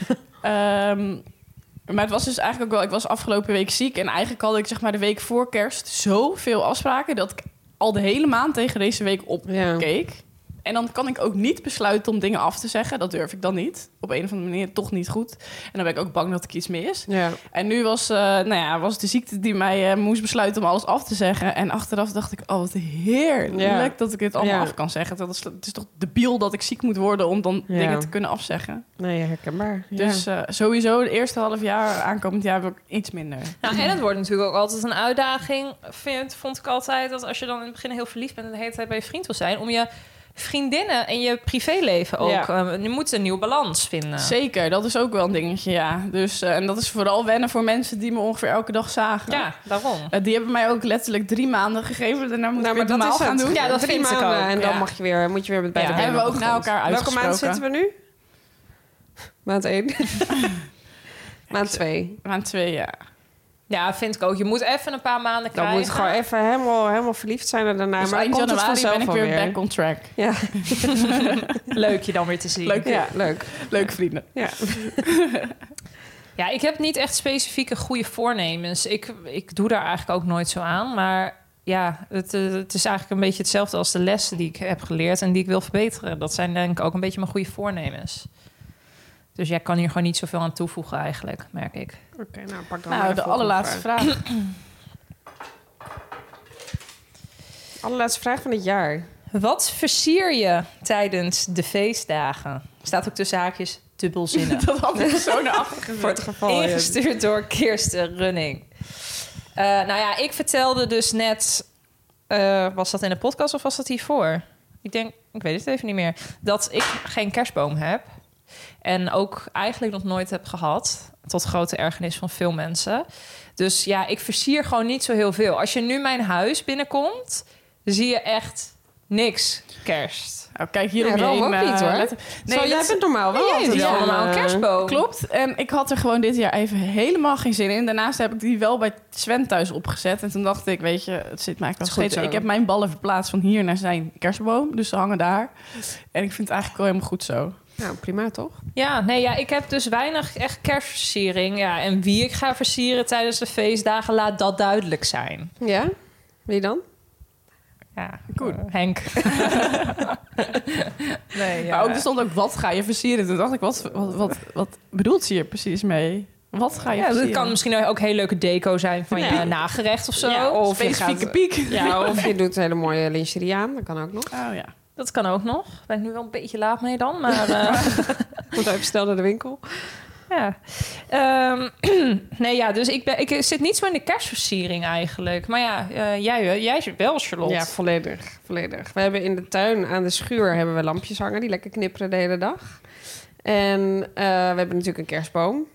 Ehm, maar het was dus eigenlijk ook wel... Ik was afgelopen week ziek en eigenlijk had ik zeg maar de week voor kerst zoveel afspraken dat ik al de hele maand tegen deze week opkeek. Ja. En dan kan ik ook niet besluiten om dingen af te zeggen. Dat durf ik dan niet. Op een of andere manier toch niet goed. En dan ben ik ook bang dat ik iets mis. Ja. En nu was, uh, nou ja, was de ziekte die mij uh, moest besluiten om alles af te zeggen. En achteraf dacht ik, oh wat heerlijk Ja. dat ik dit allemaal Ja. af kan zeggen. Dat is, het is toch debiel dat ik ziek moet worden om dan Ja. dingen te kunnen afzeggen. Nee, herkenbaar. Ja. Dus uh, sowieso het eerste half jaar, aankomend jaar, heb ik iets minder. nou, en het wordt natuurlijk ook altijd een uitdaging. Vind, vond ik altijd dat als je dan in het begin heel verliefd bent en de hele tijd bij je vriend wil zijn, om je vriendinnen en je privéleven ook. Ja. Uh, je moet een nieuwe balans vinden. Zeker, dat is ook wel een dingetje, ja. Dus, uh, en dat is vooral wennen voor mensen die me ongeveer elke dag zagen. Ja, daarom. Uh, die hebben mij ook letterlijk drie maanden gegeven. Daarna moet Nou, ik maar weer dat normaal is gaan het. doen. Ja, dat Drie vind ik maanden ook. en dan Ja. mag je weer, moet je weer met beide Ja, benen hebben we op ook de naar grond. elkaar Welke maand uitgesproken. zitten we nu? Maand één. Maand twee. Maand twee, ja. Ja, vind ik ook. Je moet even een paar maanden Dan krijgen. moet je gewoon even helemaal, helemaal verliefd zijn en daarna. Dus maar dan eind komt het januari vanzelf ben ik weer alweer. back on track. Ja, Leuk je dan weer te zien. Leuk. ja, leuk. Leuke vrienden. Ja. Ja, ik heb niet echt specifieke goede voornemens. Ik, ik doe daar eigenlijk ook nooit zo aan. Maar ja, het, eh, het is eigenlijk een beetje hetzelfde als de lessen die ik heb geleerd en die ik wil verbeteren. Dat zijn denk ik ook een beetje mijn goede voornemens. Dus jij kan hier gewoon niet zoveel aan toevoegen eigenlijk, merk ik. Oké, okay, nou pak dan Nou, maar de volgende allerlaatste vraag. Allerlaatste vraag van het jaar. Wat versier je tijdens de feestdagen? Staat ook tussen haakjes dubbelzinnig. Dat had ik zo naar achter Voor het geval. je- Ingestuurd door Kirsten Running. Uh, nou ja, ik vertelde dus net... Uh, was dat in de podcast of was dat hiervoor? Ik denk, ik weet het even niet meer. Dat ik geen kerstboom heb. En ook eigenlijk nog nooit heb gehad. Tot grote ergernis van veel mensen. Dus ja, ik versier gewoon niet zo heel veel. Als je nu mijn huis binnenkomt, zie je echt niks kerst. Nou, kijk, hier Ja, om je Rom heen, ook niet, uh, hoor. let- Nee, Zo, jij dat- bent normaal wel Nee, altijd die wel allemaal een eh, kerstboom. Klopt. En ik had er gewoon dit jaar even helemaal geen zin in. Daarnaast heb ik die wel bij Sven thuis opgezet. En toen dacht ik, weet je, het zit mij eigenlijk wel Is goed steeds... zo. Ik heb mijn ballen verplaatst van hier naar zijn kerstboom. Dus ze hangen daar. En ik vind het eigenlijk wel helemaal goed zo. Nou, prima toch? Ja, nee, ja, ik heb dus weinig echt kerstversiering. Ja, en wie ik ga versieren tijdens de feestdagen, laat dat duidelijk zijn. Ja? Wie dan? Ja, Goed. uh, Henk. nee, ja. Maar ook, er stond ook, wat ga je versieren? Toen dacht ik, wat, wat, wat, wat bedoelt ze hier precies mee? Wat ga je Ja, dat versieren? kan misschien ook heel leuke deco zijn van Ja. je nagerecht of zo. Ja, of je Specifieke gaat- piek. Ja, of je doet hele mooie lingerie aan. Dat kan ook nog. Oh ja. Dat kan ook nog. Ben ik nu wel een beetje laat mee dan, maar... Uh, Moet even snel naar de winkel. ja. Um, nee, ja, dus ik, ben, ik zit niet zo in de kerstversiering eigenlijk. Maar ja, uh, jij, jij wel, Charlotte. Ja, volledig, volledig. We hebben in de tuin aan de schuur hebben we lampjes hangen die lekker knipperen de hele dag. En uh, we hebben natuurlijk een kerstboom.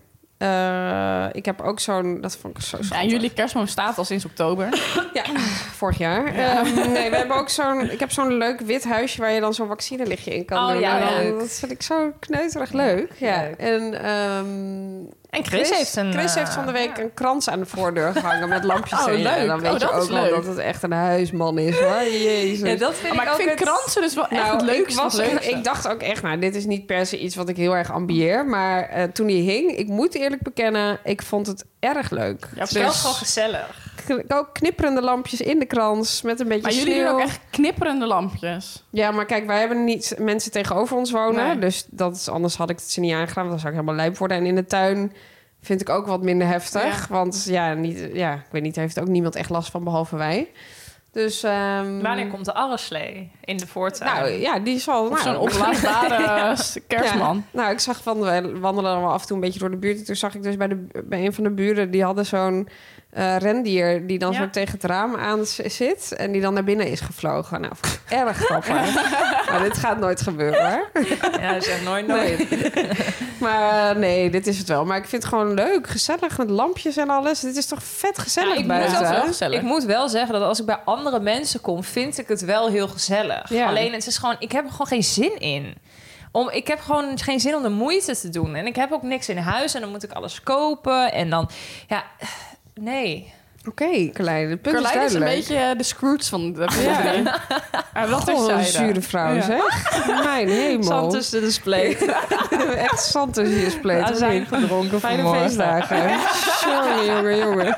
Uh, ik heb ook zo'n... Dat vond ik zo Ja, schattig. en jullie kerstboom staat al sinds oktober. Ja, vorig jaar. Ja. Um, nee, we hebben ook zo'n... Ik heb zo'n leuk wit huisje waar je dan zo'n vaccinelichtje in kan Oh, doen. ja, En dan- leuk. dat vind ik zo kneuterig leuk. Ja. Leuk. En, um, En Chris, heeft een... Chris heeft van de week een krans aan de voordeur gehangen met lampjes Oh, erin. leuk. En dan weet Oh, je dat is ook wel leuk. dat het echt een huisman is, hoor. Jezus. Ja, dat vind maar ik ook vind het- kransen dus wel echt Nou, het leukste. ik, was, van het leukste. ik dacht ook echt, nou, dit is niet per se iets wat ik heel erg ambieer. Maar uh, toen die hing, ik moet eerlijk bekennen, ik vond het erg leuk. Ja, Het is wel Dus- gewoon gezellig. K- ook knipperende lampjes in de krans met een beetje Maar jullie sneeuw. doen ook echt knipperende lampjes. Ja, maar kijk, wij hebben niet mensen tegenover ons wonen. Nee. Dus dat is, anders had ik het ze niet aangedaan. Want dan zou ik helemaal lijp worden. En in de tuin vind ik ook wat minder heftig. Ja. Want ja, niet, ja, ik weet niet, daar heeft ook niemand echt last van, behalve wij. Dus... ehm, Wanneer komt de arreslee in de voortuin? Nou ja, die zal... Of nou, zo'n opblaasbare kerstman. Ja, nou, ik zag van, we wandelen dan wel af en toe een beetje door de buurt. En toen zag ik dus bij, de, bij een van de buren, die hadden zo'n uh, rendier die dan Ja. zo tegen het raam aan z- zit. En die dan naar binnen is gevlogen. Nou, vond ik erg grappig. Maar dit gaat nooit gebeuren, hoor. Ja, dat is echt nooit nooit. Nee. Maar uh, nee, dit is het wel. Maar ik vind het gewoon leuk, gezellig met lampjes en alles. Dit is toch vet gezellig Nou, ik moet buiten. dat wel hè? gezellig. Ik moet wel zeggen dat als ik bij andere mensen kom, vind ik het wel heel gezellig. Ja. Alleen het is gewoon, ik heb er gewoon geen zin in. Om, ik heb gewoon geen zin om de moeite te doen. En ik heb ook niks in huis en dan moet ik alles kopen. En dan, ja, nee. Oké, okay, Carlijn, het punt is Carlijn is een duidelijk. beetje de Scrooge van de Ja. ja. Wat Goh, wat een terzijde. zure vrouw, Ja. zeg. Mijn hemel. Zand tussen de spleet. Echt zand tussen je spleet. We zijn gedronken Fijne vanmorgen. feestdagen. Jongen, jongen, jongen.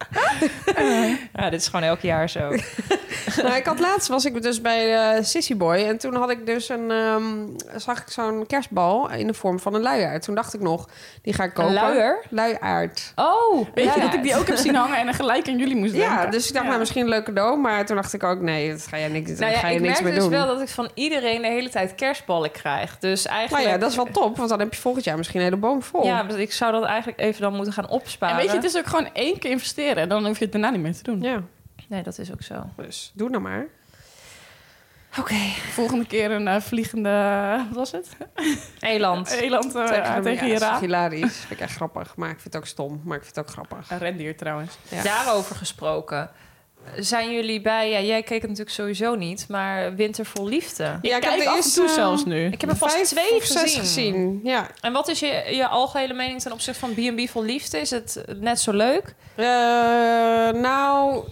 Ja, dit is gewoon elk jaar zo. Nou, ik had laatst was ik dus bij uh, Sissy Boy. En toen had ik dus een, um, zag ik zo'n kerstbal in de vorm van een luiaard. Toen dacht ik nog, die ga ik kopen. luier? Luiaard. Oh, Weet je ja. dat ik die ook heb zien hangen en dan gelijk aan jullie moest denken? Ja, dus ik dacht, nou, misschien een leuk cadeau. Maar toen dacht ik ook, nee, dat ga je, niks, Nou daar ja, ga je ik niks merk mee dus doen. wel dat ik van iedereen de hele tijd kerstballen krijg. Dus eigenlijk... Nou ja, dat is wel top. Want dan heb je volgend jaar misschien een hele boom vol. Ja, dus ik zou dat eigenlijk even dan moeten gaan opsparen. En weet je, het is ook gewoon één keer investeren. En dan hoef je het daarna niet meer te doen. Ja, Nee, dat is ook zo. dus doe nou maar. Oké. Volgende keer een uh, vliegende... Wat was het? Eland. Eland uh, tegen, hem, tegen ja, je dat is raam. hilarisch. Vind ik echt grappig. Maar ik vind het ook stom. Maar ik vind het ook grappig. Een rendier trouwens. Ja. Daarover gesproken. zijn jullie bij... Ja, jij keek het natuurlijk sowieso niet, maar Winter vol Liefde. Ja, Ik ik heb kijk de af en eerste, toe zelfs nu. Ik heb er vast vijf twee of zes gezien. gezien. Ja. En wat is je, je algehele mening ten opzichte van B en B vol Liefde? Is het net zo leuk? Uh, nou,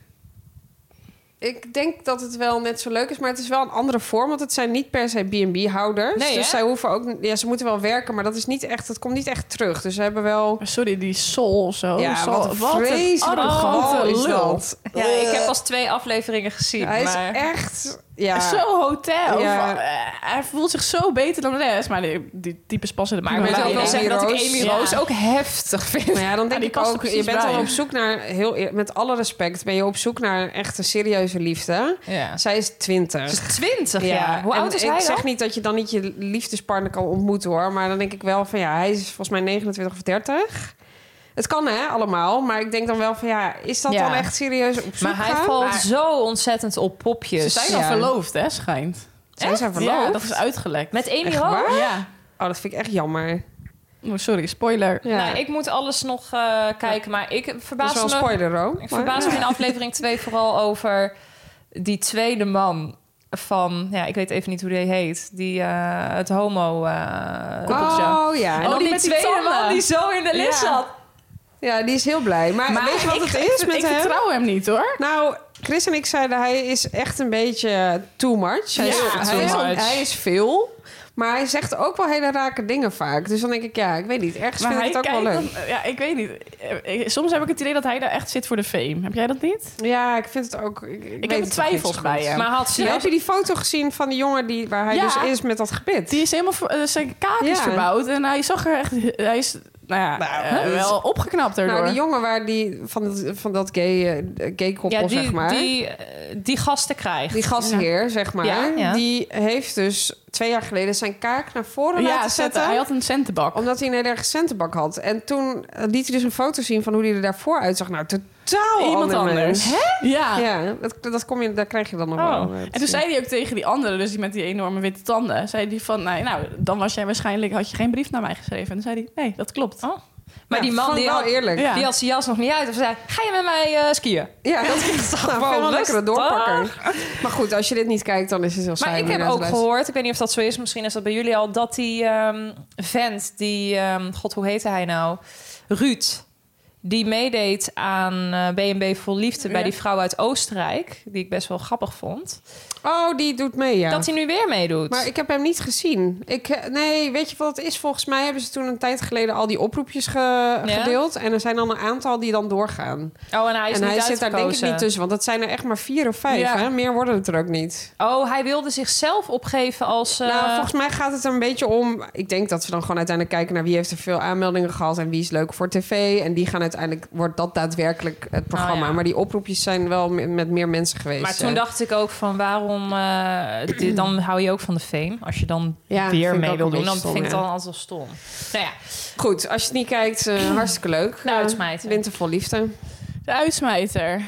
ik denk dat het wel net zo leuk is, maar het is wel een andere vorm, want het zijn niet per se B en B-houders. Nee, dus hè? zij hoeven ook, ja, ze moeten wel werken, maar dat is niet echt, het komt niet echt terug. Dus ze hebben wel, Maar sorry, die Sol of zo. ja, Sol, wat een vreselijke arrogante gal is lul. dat. Ja, ik heb pas twee afleveringen gezien. Hij is maar... echt, ja. Zo hotel. Ja. Van, eh, hij voelt zich zo beter dan de rest. Maar die, die types passen er Maar ik prima moet ook bij, wel hè? zeggen dat ik Amy Amy Roos- Roos ook heftig vind. Maar ja, dan denk Ja, die ik past er ook, je precies bent bij. al op zoek naar, heel, eer- met alle respect, ben je op zoek naar een echte serieuze liefde. Ja. Zij is twintig. Dus twintig jaar. Hoe en oud is ik hij zeg dan? niet dat je dan niet je liefdespartner kan ontmoeten, hoor. Maar dan denk ik wel van, ja, hij is volgens mij negenentwintig of dertig. Het kan, hè, allemaal. Maar ik denk dan wel van, ja, is dat Ja. dan echt serieus op zoek Maar hij gaan? valt Maar zo ontzettend op popjes. Ze zijn al Ja. verloofd, hè, schijnt. Zij zijn verloofd? Ja, dat is uitgelekt. Met Amy Echt Roos? waar? Ja. Oh, dat vind ik echt jammer. Oh, sorry, spoiler. Ja. Nou, ik moet alles nog uh, kijken, maar ik dat is verbaas wel een me... spoiler, ook. Ik verbaas me in aflevering twee vooral over die tweede man van... Ja, ik weet even niet hoe die heet. Die, uh, het homo uh, koppeltje. Oh, ja. En En dan die die, met die tweede tanden. man die zo in de lis Ja. zat. Ja, die is heel blij. Maar, Maar weet je wat ik, het ik- is met ik hem? vertrouw hem niet, hoor. Nou, Chris en ik zeiden, hij is echt een beetje too much. Hij, is, Ja, hij, too is, much. hij is veel. Maar hij zegt ook wel hele rake dingen vaak. Dus dan denk ik, ja, ik weet niet. Ergens Maar vind ik hij het ook wel kijkt leuk. dan- ja, ik weet niet. Eh, ik- Soms heb ik het idee dat hij daar echt zit voor de fame. Heb jij dat niet? Ja, ik vind het ook... Ik, ik, Ik weet heb het twijfels ook niet zo goed. bij hem. Maar had ze... Ja, heb je die foto gezien van die jongen die, waar hij Ja. dus is met dat gebit? Die is helemaal... ver- eh, zijn kaak is Ja. verbouwd. En hij zag er echt... Hij is nou ja, Nou, eh, dat is- wel opgeknapt erdoor. Nou, die jongen waar die van, dat, van dat gay, eh, gay koppel, Ja, die, zeg maar. die, uh, die gasten krijgt. Die gastheer, zeg maar. Ja, ja. Die heeft dus twee jaar geleden zijn kaak naar voren ja, laten zetten. zetten. Hij had een centenbak. Omdat hij een hele erg centenbak had. En toen eh, liet hij dus een foto zien van hoe hij er daarvoor uitzag. Nou, totaal Iemand ander anders. mens. Ja. Ja, dat, dat kom je, daar krijg je dan nog Oh. wel. eh, te En toen zien. zei hij ook tegen die andere, dus die met die enorme witte tanden, zei hij van, nou, nou, dan was jij waarschijnlijk, had je geen brief naar mij geschreven. En toen zei hij, nee, dat klopt. Oh. Maar Ja, die man vond ik die wel had, eerlijk. Ja. Ja, die had zijn jas nog niet uit. Of zei, ga je met mij uh, skiën? dat is toch gewoon nou, veel een lekkere rustig. doorpakker. Maar goed, als je dit niet kijkt, dan is het heel saai. Maar ik om heb naar te ook luisteren. gehoord, ik weet niet of dat zo is, misschien is dat bij jullie al, dat die ehm, vent, die, ehm, god, hoe heette hij nou? Ruud, die meedeed aan uh, B en B Vol Liefde bij Ja. die vrouw uit Oostenrijk, die ik best wel grappig vond, Oh, die doet mee, ja. dat hij nu weer meedoet. Maar ik heb hem niet gezien. Ik, eh, nee, weet je wat het is? Volgens mij hebben ze toen een tijd geleden al die oproepjes ge- gedeeld. En er zijn dan een aantal die dan doorgaan. Oh, en hij is en niet hij zit daar denk ik uitgekozen. niet tussen. Want dat zijn er echt maar vier of vijf. Ja. Hè? Meer worden het er ook niet. Oh, hij wilde zichzelf opgeven als... uh, Nou, volgens mij gaat het er een beetje om... Ik denk dat ze dan gewoon uiteindelijk kijken naar wie heeft er veel aanmeldingen gehad... en wie is leuk voor tv. En die gaan uiteindelijk... Wordt dat daadwerkelijk het programma. Oh, ja. Maar die oproepjes zijn wel met, met meer mensen geweest. Maar toen ja. dacht ik ook van waarom... uh, dit, dan hou je ook van de fame. Als je dan Ja, weer vind ik mee ook wil een doen, beetje dan stom, vind ik ja. het dan altijd wel stom. Nou ja, Goed, als je het niet kijkt, uh, hartstikke leuk. de uitsmijter. Winter vol liefde. De uitsmijter.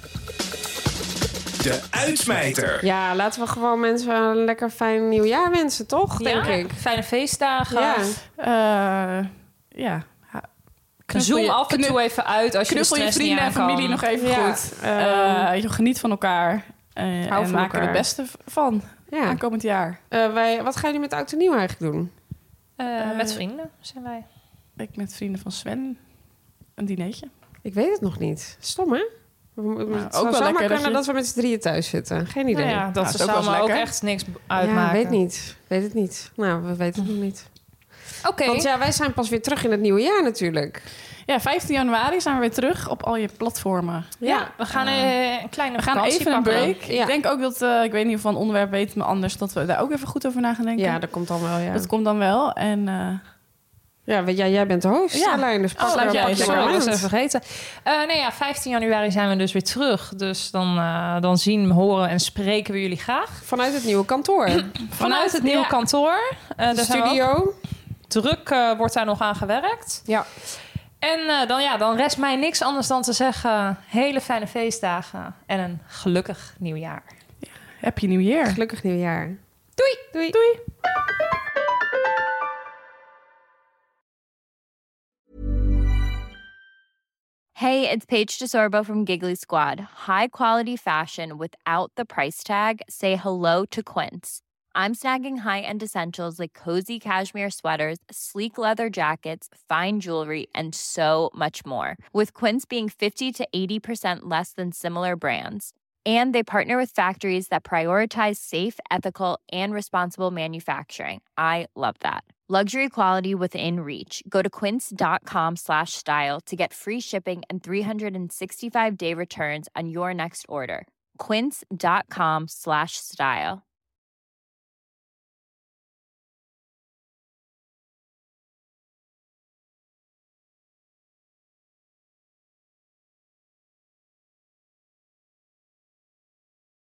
De uitsmijter. Ja, laten we gewoon mensen een lekker fijn nieuwjaar wensen, toch? Denk Ja, ik. fijne feestdagen. Ja. Uh, ja. Knuffel Zoom je- af en knu- toe even uit als je de Knuffel je stress niet vrienden en aan kan. familie nog even Ja, goed. ehm, Uh, je geniet van elkaar. Uh, en van maak er elkaar. het beste van Ja. aankomend jaar. Uh, wij, wat gaan jullie met oud en nieuw eigenlijk doen? Uh, Uh, met vrienden zijn wij. Ik met vrienden van Sven een dinertje. Ik weet het nog niet. Stom, hè? We, we, Nou, het ook zou wel zomaar lekker dat kunnen je- dat we met z'n drieën thuis zitten. Geen idee. Nou ja, dat is ook zou wel me ook lekker. echt niks uitmaken. Ja, weet niet. Weet het niet. Nou, we weten het nog niet. Oké. Want ja, wij zijn pas weer terug in het nieuwe jaar natuurlijk. Ja, vijftien januari zijn we weer terug op al je platformen. Ja, we gaan uh, een kleine We gaan vakantie even een pakken. break. Ja. Ik denk ook dat, uh, ik weet niet of van onderwerp weten, maar anders dat we daar ook even goed over na gaan denken. Ja, dat komt dan wel, ja. Dat komt dan wel. En uh, Ja, weet jij, jij bent de host, Ja. Marlijn, dus pak, Oh, laat pak jij je het maar Sorry, ik aan. was even vergeten. Uh, nee, ja, vijftien januari zijn we dus weer terug. Dus dan, uh, dan zien, horen en spreken we jullie graag. Vanuit het nieuwe kantoor. Vanuit het nieuwe ja. kantoor. Uh, daar De zijn we ook studio. druk uh, wordt daar nog aan gewerkt. Ja. En uh, dan, ja, dan rest mij niks anders dan te zeggen... hele fijne feestdagen en een gelukkig nieuwjaar. Happy New Year. Gelukkig nieuwjaar. Doei! Doei. Doei. Hey, it's Paige DeSorbo from Giggly Squad. High quality fashion without the price tag. Say hello to Quince. I'm snagging high-end essentials like cozy cashmere sweaters, sleek leather jackets, fine jewelry, and so much more. With Quince being fifty to eighty percent less than similar brands. And they partner with factories that prioritize safe, ethical, and responsible manufacturing. I love that. Luxury quality within reach. Go to quince.com slash style to get free shipping and three sixty-five day returns on your next order. Quince.com slash style.